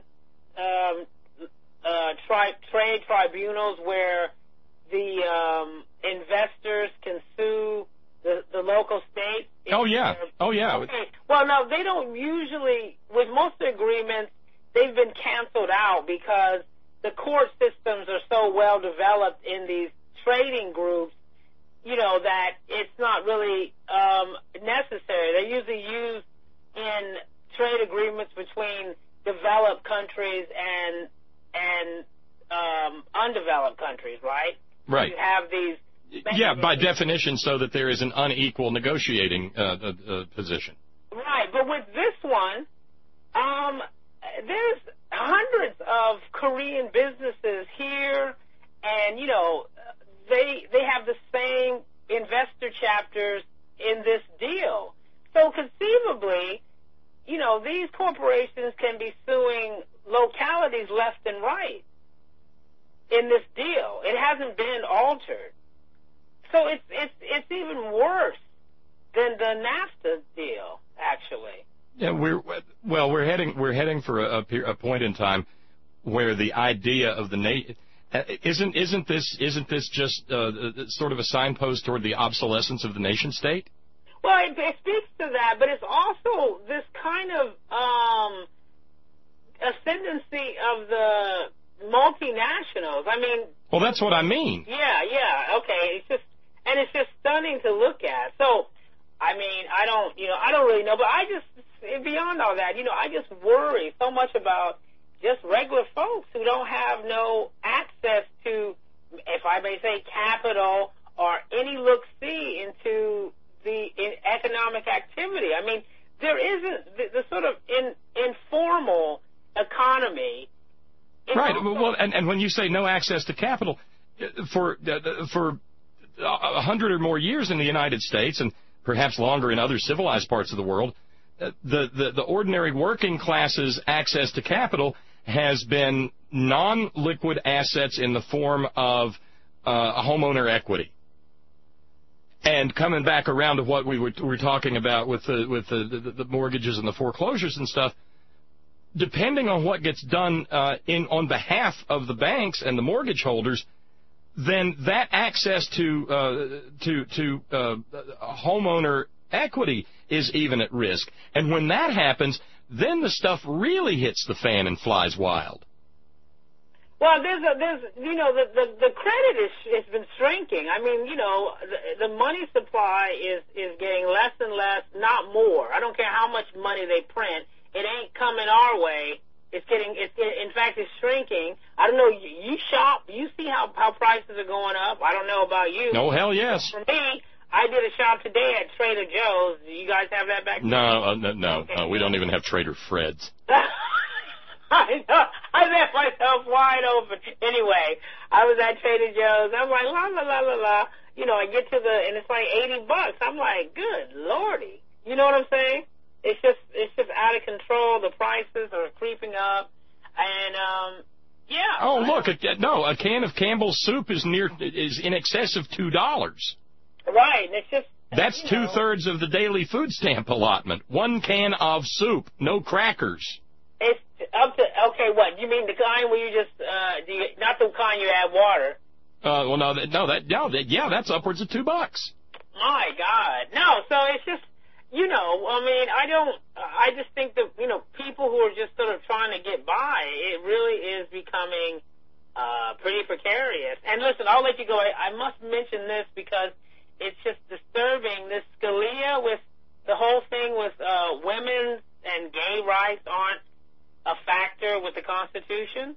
trade tribunals where the investors can sue the local state? Oh, yeah. Okay. Well, no, they don't usually, with most agreements, they've been canceled out because the court systems are so well developed in these trading groups, that it's not really necessary. They're usually used in trade agreements between developed countries and undeveloped countries, right? Right. You have these. Yeah, by definition, so that there is an unequal negotiating position. Right, but with this one, there's hundreds of Korean businesses here, and they have the same investor chapters in this deal. So conceivably, these corporations can be suing localities left and right in this deal. It hasn't been altered. So it's even worse than the NAFTA deal, actually. Yeah, we're heading for a point in time where the idea of the isn't this just sort of a signpost toward the obsolescence of the nation state? Well, it speaks to that, but it's also this kind of ascendancy of the multinationals. I mean, well, that's what I mean. Yeah, okay. It's just stunning to look at. So, I mean, I don't really know, but beyond all that, I just worry so much about just regular folks who don't have no access to, if I may say, capital or any look-see into the economic activity. I mean, there isn't the sort of informal economy. Right. Well, and when you say no access to capital, for 100 or more years in the United States, and perhaps longer in other civilized parts of the world, the ordinary working class's access to capital has been non-liquid assets in the form of homeowner equity. And coming back around to what we were talking about with the mortgages and the foreclosures and stuff, depending on what gets done on behalf of the banks and the mortgage holders, then that access to homeowner equity is even at risk. And when that happens, then the stuff really hits the fan and flies wild. Well, there's the credit has been shrinking. I mean, the money supply is getting less and less, not more. I don't care how much money they print, it ain't coming our way. In fact, it's shrinking. I don't know, you shop, you see how prices are going up. I don't know about you. No, hell yes. For me, I did a shop today at Trader Joe's. Do you guys have that back there? No. Okay. We don't even have Trader Fred's. I know. I left myself wide open. Anyway, I was at Trader Joe's. I'm like, la, la, la, la, la. I get to and it's like $80. I'm like, good Lordy. You know what I'm saying? It's just out of control. The prices are creeping up. And, yeah. Oh, look, a can of Campbell's soup is in excess of $2. Right. And it's just. That's 2/3 of the daily food stamp allotment. One can of soup, no crackers. It's up to, okay, what? You mean the kind where you just, not the kind you add water? That's upwards of $2. My God. No, so it's just, I just think that, people who are just sort of trying to get by, it really is becoming, pretty precarious. And listen, I'll let you go. I must mention this because it's just disturbing. This Scalia with the whole thing with, women and gay rights aren't a factor with the Constitution?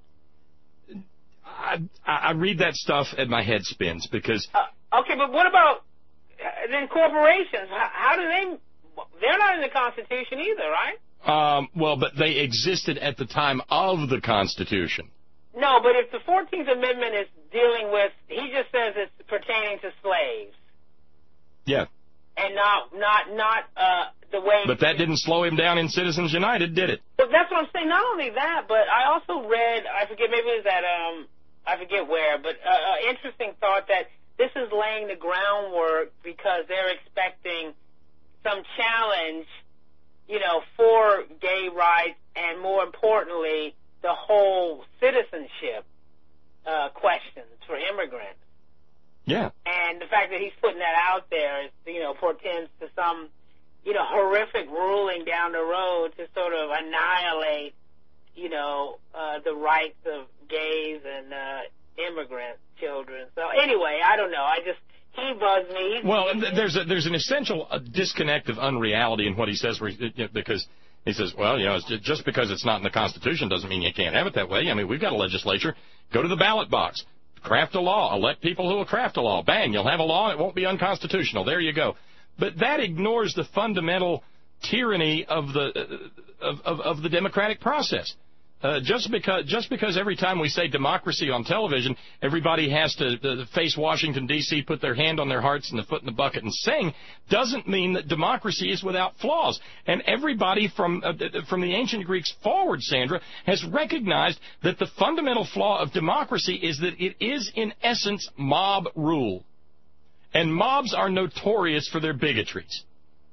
I read that stuff and my head spins because... okay, but what about then corporations? How do they... They're not in the Constitution either, right? Well, but they existed at the time of the Constitution. No, but if the 14th Amendment is dealing with... He just says it's pertaining to slaves. Yeah. And not the way... But that didn't slow him down in Citizens United, did it? Well, that's what I'm saying. Not only that, but I also read, I forget, maybe it was at, I forget where, but interesting thought that this is laying the groundwork because they're expecting some challenge, for gay rights and, more importantly, the whole citizenship questions for immigrants. Yeah. And the fact that he's putting that out there, portends to some, horrific ruling down the road to sort of annihilate, the rights of gays and immigrant children. So anyway, I don't know. He buzzed me. Well, there's an essential disconnect of unreality in what he says, because he says, well, just because it's not in the Constitution doesn't mean you can't have it that way. I mean, we've got a legislature. Go to the ballot box. Craft a law. Elect people who will craft a law. Bang, you'll have a law and it won't be unconstitutional. There you go. But that ignores the fundamental tyranny of the democratic process. Just because every time we say democracy on television, everybody has to face Washington, D.C., put their hand on their hearts and the foot in the bucket and sing, doesn't mean that democracy is without flaws. And everybody from the ancient Greeks forward, Sandra, has recognized that the fundamental flaw of democracy is that it is, in essence, mob rule. And mobs are notorious for their bigotries.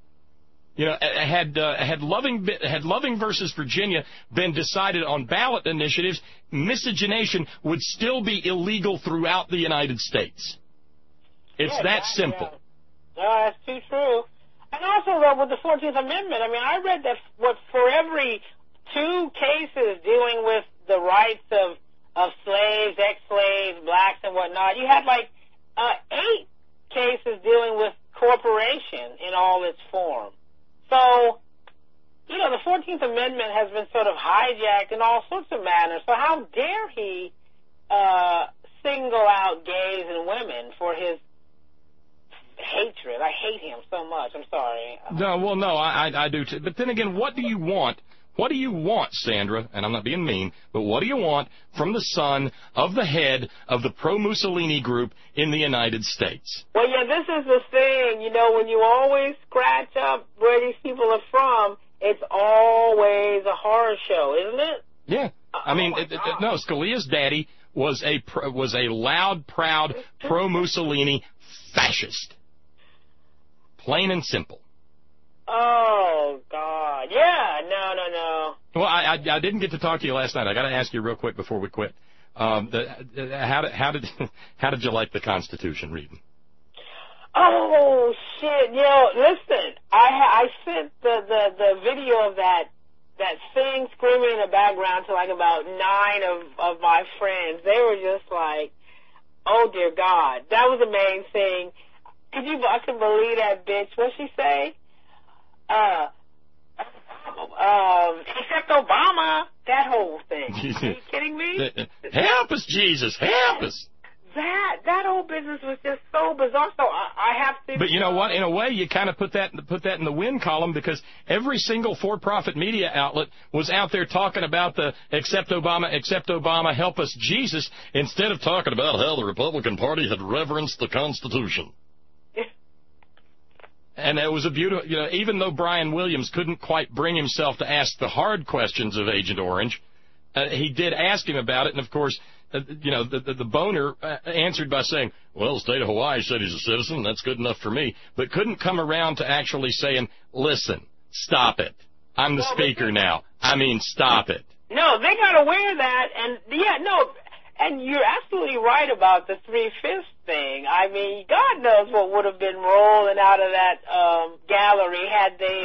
Had Loving versus Virginia been decided on ballot initiatives, miscegenation would still be illegal throughout the United States. It's that simple. Yeah. That's too true. And also, though, with the 14th Amendment, I mean, I read that for every 2 cases dealing with the rights of slaves, ex-slaves, blacks, and whatnot. You had like 8 cases dealing with corporation in all its form. So, you know, the 14th Amendment has been sort of hijacked in all sorts of manners. So how dare he single out gays and women for his hatred? I hate him so much. I'm sorry. No, I do too. But then again, what do you want? What do you want, Sandra? And I'm not being mean, but what do you want from the son of the head of the pro-Mussolini group in the United States? Well, yeah, this is the thing. You know, when you always scratch up where these people are from, it's always a horror show, isn't it? Yeah. I mean, no, Scalia's daddy was a loud, proud, pro-Mussolini fascist. Plain and simple. Oh, God. Yeah, no. Well, I didn't get to talk to you last night. I got to ask you real quick before we quit. How did you like the Constitution reading? Oh, shit. You know, listen, I sent the video of that thing screaming in the background to like about 9 of my friends. They were just like, oh, dear God. That was the main thing. Could you fucking believe that bitch? What'd she say? Except Obama, that whole thing. Are you kidding me? Help us, Jesus, help us. That whole business was just so bizarre. So I have to. But you know what? In a way, you kind of put that in the win column, because every single for-profit media outlet was out there talking about the accept Obama, help us, Jesus, instead of talking about how the Republican Party had reverenced the Constitution. And it was a beautiful, you know, even though Brian Williams couldn't quite bring himself to ask the hard questions of Agent Orange, he did ask him about it, and of course, you know, the boner answered by saying, well, the state of Hawaii said he's a citizen, that's good enough for me, but couldn't come around to actually saying, listen, stop it. I'm the speaker now. I mean, stop it. No, they got to wear that, and, yeah, no, and you're absolutely right about the 3/5 thing. I mean, God knows what would have been rolling out of that gallery had they.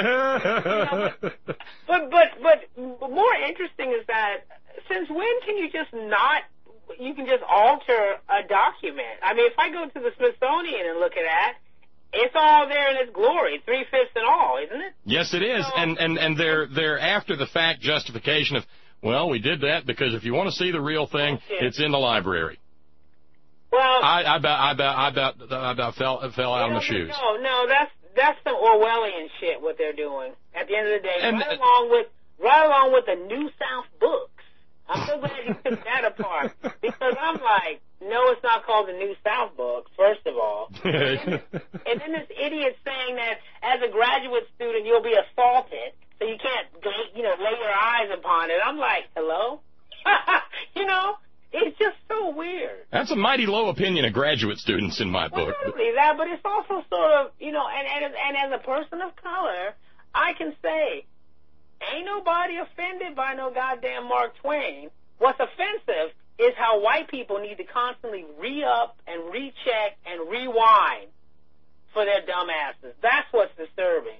But more interesting is that since when can you just not? You can just alter a document. I mean, if I go to the Smithsonian and look at that, it's all there in its glory, 3/5 and all, isn't it? Yes, it is, and their after the fact justification of, well, we did that because if you want to see the real thing, it's in the library. Well, I about fell out of my shoes. No, that's some Orwellian shit what they're doing. At the end of the day, right along with the New South books. I'm so glad you took that apart, because I'm like, no, it's not called the New South books, first of all. And then this idiot saying that as a graduate student you'll be assaulted, so you can't, you know, lay your eyes upon it. I'm like, hello? You know, it's just so weird. That's a mighty low opinion of graduate students in my book. Not only that, but it's also sort of, you know, and as a person of color, I can say, ain't nobody offended by no goddamn Mark Twain. What's offensive is how white people need to constantly re-up and recheck and rewind for their dumb asses. That's what's disturbing.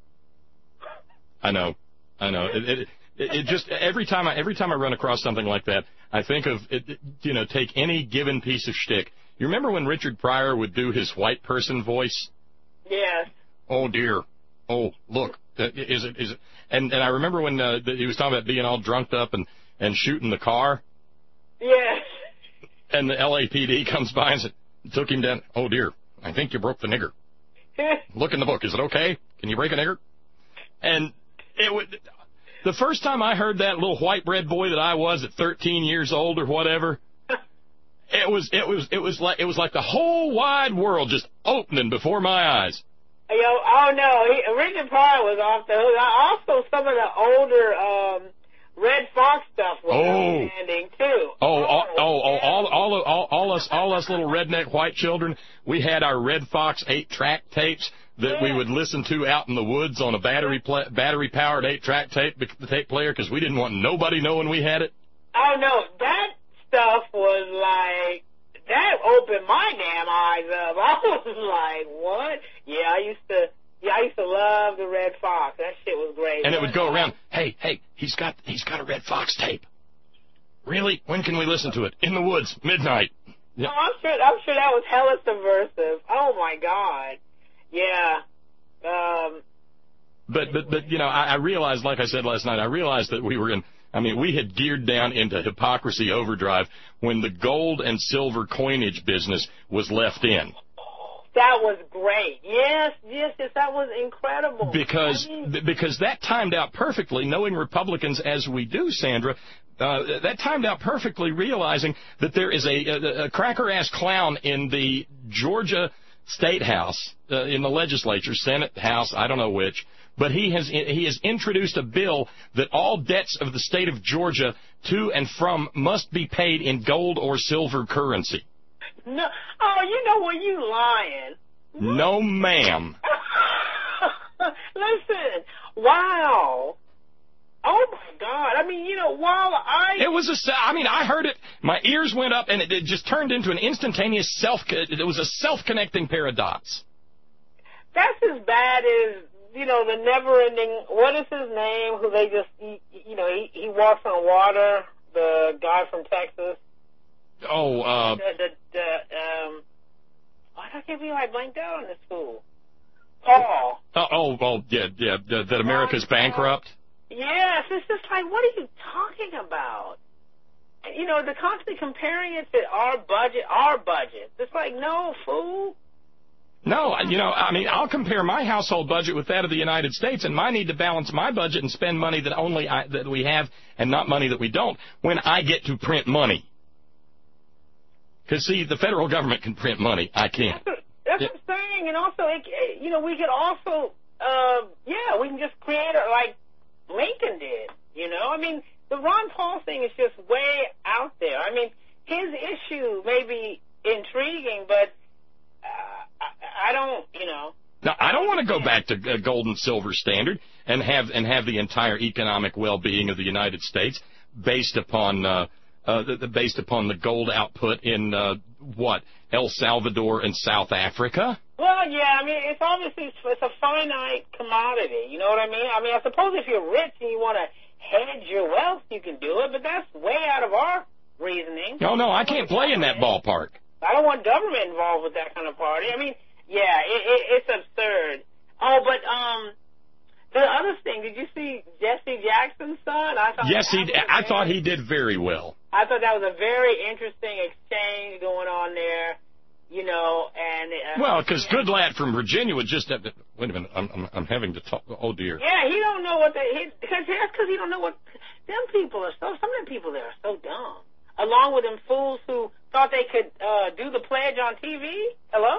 I know. It just every time I run across something like that, I think of it. You know, take any given piece of shtick. You remember when Richard Pryor would do his white person voice? Yes. Oh dear. Oh look. Is it? And I remember when he was talking about being all drunked up and shooting the car. Yes. And the LAPD comes by and took him down. Oh dear. I think you broke the nigger. Look in the book. Is it okay? Can you break a nigger? And it would. The first time I heard that, little white bread boy that I was at 13 years old or whatever, it was like the whole wide world just opening before my eyes. Yo, oh no, Richard Pryor was off the hook. Also, some of the older Red Fox stuff was outstanding too. All us little redneck white children, we had our Red Fox 8-track tapes that we would listen to out in the woods on a battery-powered 8-track tape player because we didn't want nobody knowing we had it. Oh, no, that stuff was like, that opened my damn eyes up. I was like, what? Yeah, I used to love the Red Fox. That shit was great. And it would go around, hey, He's got a Red Fox tape. Really? When can we listen to it? In the woods, midnight. Yeah. Oh, I'm sure that was hella subversive. Oh my God. Yeah. But you know, I realized, like I said last night, I realized that we had geared down into hypocrisy overdrive when the gold and silver coinage business was left in. That was great. Yes, that was incredible. Because that timed out perfectly, knowing Republicans as we do, Sandra, that timed out perfectly, realizing that there is a cracker-ass clown in the Georgia State House, in the legislature, Senate, House, I don't know which, but he has introduced a bill that all debts of the state of Georgia to and from must be paid in gold or silver currency. No, oh, you know what? You lying. No, ma'am. Listen, wow. Oh, my God. I mean, you know, I heard it, my ears went up, and it just turned into an instantaneous it was a self-connecting pair of dots. That's as bad as, you know, the never-ending, what is his name, who they just, he walks on water, the guy from Texas. Oh, I can't believe I blanked out on this fool. Paul. That America's bankrupt? Yes, it's just like, what are you talking about? You know, they're constantly comparing it to our budget. It's like, no, fool. No, you know, I mean, I'll compare my household budget with that of the United States, and I need to balance my budget and spend money that we have and not money that we don't when I get to print money. Because, see, the federal government can print money. I can't. That's what I'm saying. And also, we could also, we can just create it like Lincoln did, you know? I mean, the Ron Paul thing is just way out there. I mean, his issue may be intriguing, but I don't, you know. Now, I don't want to go back to gold and silver standard and have the entire economic well-being of the United States based upon the gold output in El Salvador and South Africa? Well, yeah, I mean, it's obviously it's a finite commodity. You know what I mean? I mean, I suppose if you're rich and you want to hedge your wealth, you can do it, but that's way out of our reasoning. No, I can't play in that ballpark. I don't want government involved with that kind of party. I mean, yeah, it's absurd. Oh, but the other thing, did you see Jesse Jackson's son? I thought he did very well. I thought that was a very interesting exchange going on there, you know, and... well, because Goodlatte from Virginia would just... wait a minute, I'm having to talk... Oh, dear. Yeah, he don't know what because he don't know what... Them people are some of them people there are so dumb. Along with them fools who thought they could do the pledge on TV. Hello?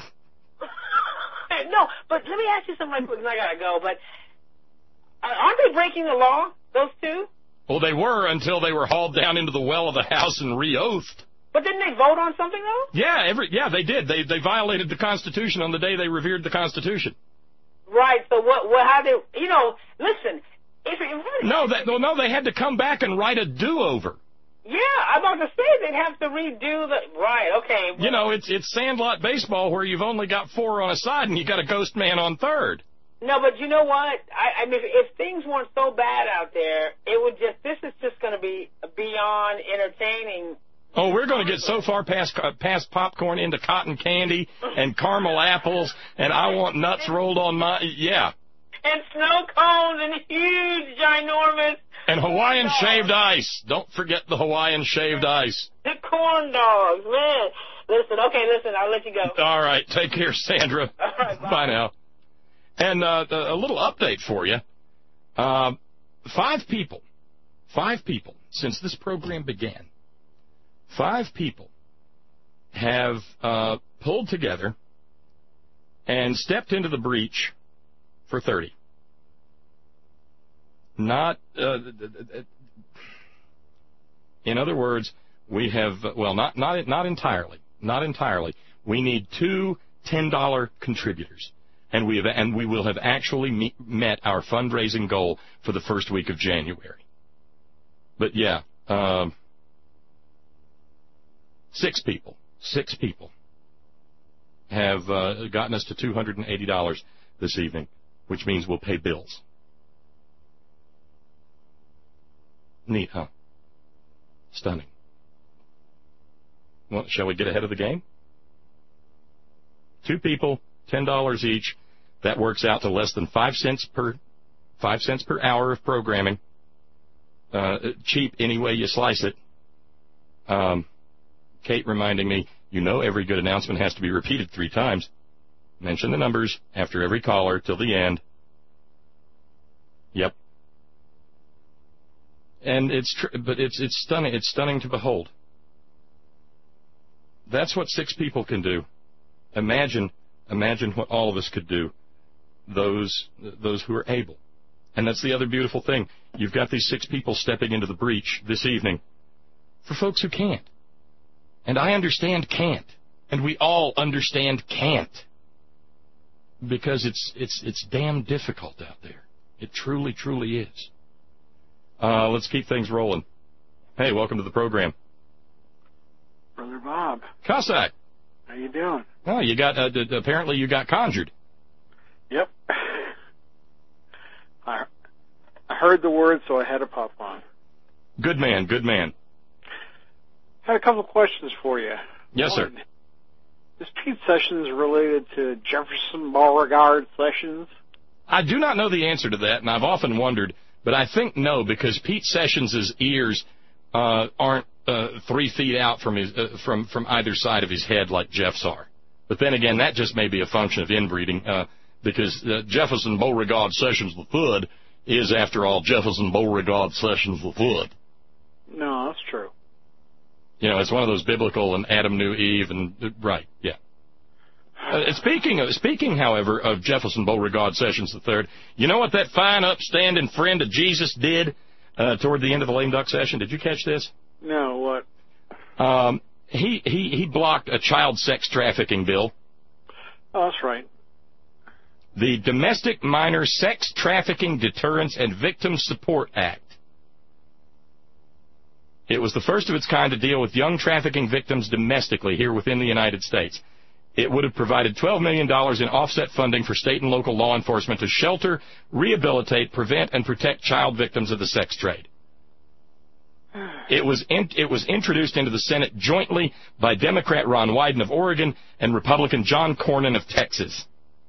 No, but let me ask you something right quick, because I got to go, but aren't they breaking the law, those two? Well, they were until they were hauled down into the well of the House and re-oathed. But didn't they vote on something, though? Yeah, they did. They violated the Constitution on the day they revered the Constitution. Right, so how they, listen, if it really... No, they had to come back and write a do-over. Yeah, I'm about to say they'd have to redo the... Right, okay. You know, it's Sandlot baseball where you've only got 4 on a side and you got a ghost man on third. No, but you know what? I mean, if things weren't so bad out there, this is just going to be beyond entertaining. Oh, we're going to get so far past popcorn into cotton candy and caramel apples, and I want nuts rolled on my... Yeah. And snow cones and huge, ginormous... And Hawaiian shaved ice. Don't forget the Hawaiian shaved ice. The corn dogs, man. Listen, I'll let you go. All right, take care, Sandra. All right, bye. Bye now. And a little update for you. 5 people, since this program began, 5 people have pulled together and stepped into the breach for 30. Not, in other words, we have, well, not entirely. We need 2 $10 contributors. And we will have actually met our fundraising goal for the first week of January. But yeah, 6 people have gotten us to $280 this evening, which means we'll pay bills. Neat, huh? Stunning. Well, shall we get ahead of the game? 2 people, $10 each. That works out to less than 5 cents per hour of programming. Cheap any way you slice it. Kate reminding me, every good announcement has to be repeated 3 times. Mention the numbers after every caller till the end. Yep. And it's stunning. It's stunning to behold. That's what 6 people can do. Imagine what all of us could do. Those who are able. And that's the other beautiful thing. You've got these 6 people stepping into the breach this evening for folks who can't. And I understand can't. And we all understand can't. Because it's damn difficult out there. It truly, truly is. Let's keep things rolling. Hey, welcome to the program. Brother Bob. Cossack. How you doing? Oh, you got apparently you got conjured. Yep. I heard the word, so I had to pop on. Good man, good man. Had a couple of questions for you. Yes, sir. Is Pete Sessions related to Jefferson Beauregard Sessions? I do not know the answer to that, and I've often wondered, but I think no, because Pete Sessions' ears aren't 3 feet out from his from either side of his head like Jeff's are. But then again, that just may be a function of inbreeding, because Jefferson Beauregard Sessions III is, after all, Jefferson Beauregard Sessions III. No, that's true. It's one of those biblical, and Adam knew Eve, and right, yeah. Speaking, however, of Jefferson Beauregard Sessions III, you know what that fine, upstanding friend of Jesus did toward the end of the lame duck session? Did you catch this? No, what? He blocked a child sex trafficking bill. Oh, that's right. The Domestic Minor Sex Trafficking Deterrence and Victim Support Act. It was the first of its kind to deal with young trafficking victims domestically here within the United States. It would have provided $12 million in offset funding for state and local law enforcement to shelter, rehabilitate, prevent, and protect child victims of the sex trade. It was introduced into the Senate jointly by Democrat Ron Wyden of Oregon and Republican John Cornyn of Texas.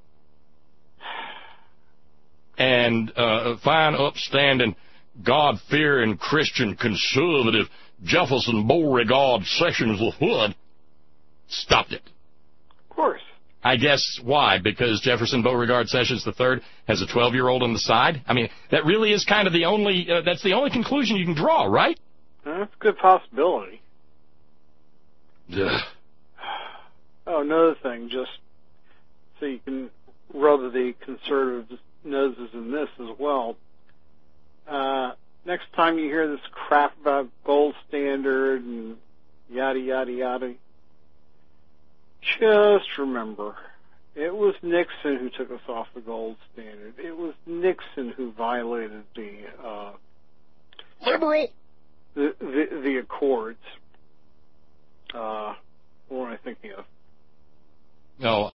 And fine, upstanding, God-fearing, Christian, conservative Jefferson Beauregard Sessions III stopped it. Of course. I guess why? Because Jefferson Beauregard Sessions III has a 12-year-old on the side? I mean, that really is kind of the only, that's the only conclusion you can draw, right? That's a good possibility. Ugh. Oh, another thing, just so you can rub the conservatives' noses in this as well. Next time you hear this crap about gold standard and yada, yada, yada, just remember, it was Nixon who took us off the gold standard. It was Nixon who violated the Accords. What am I thinking of? Oh,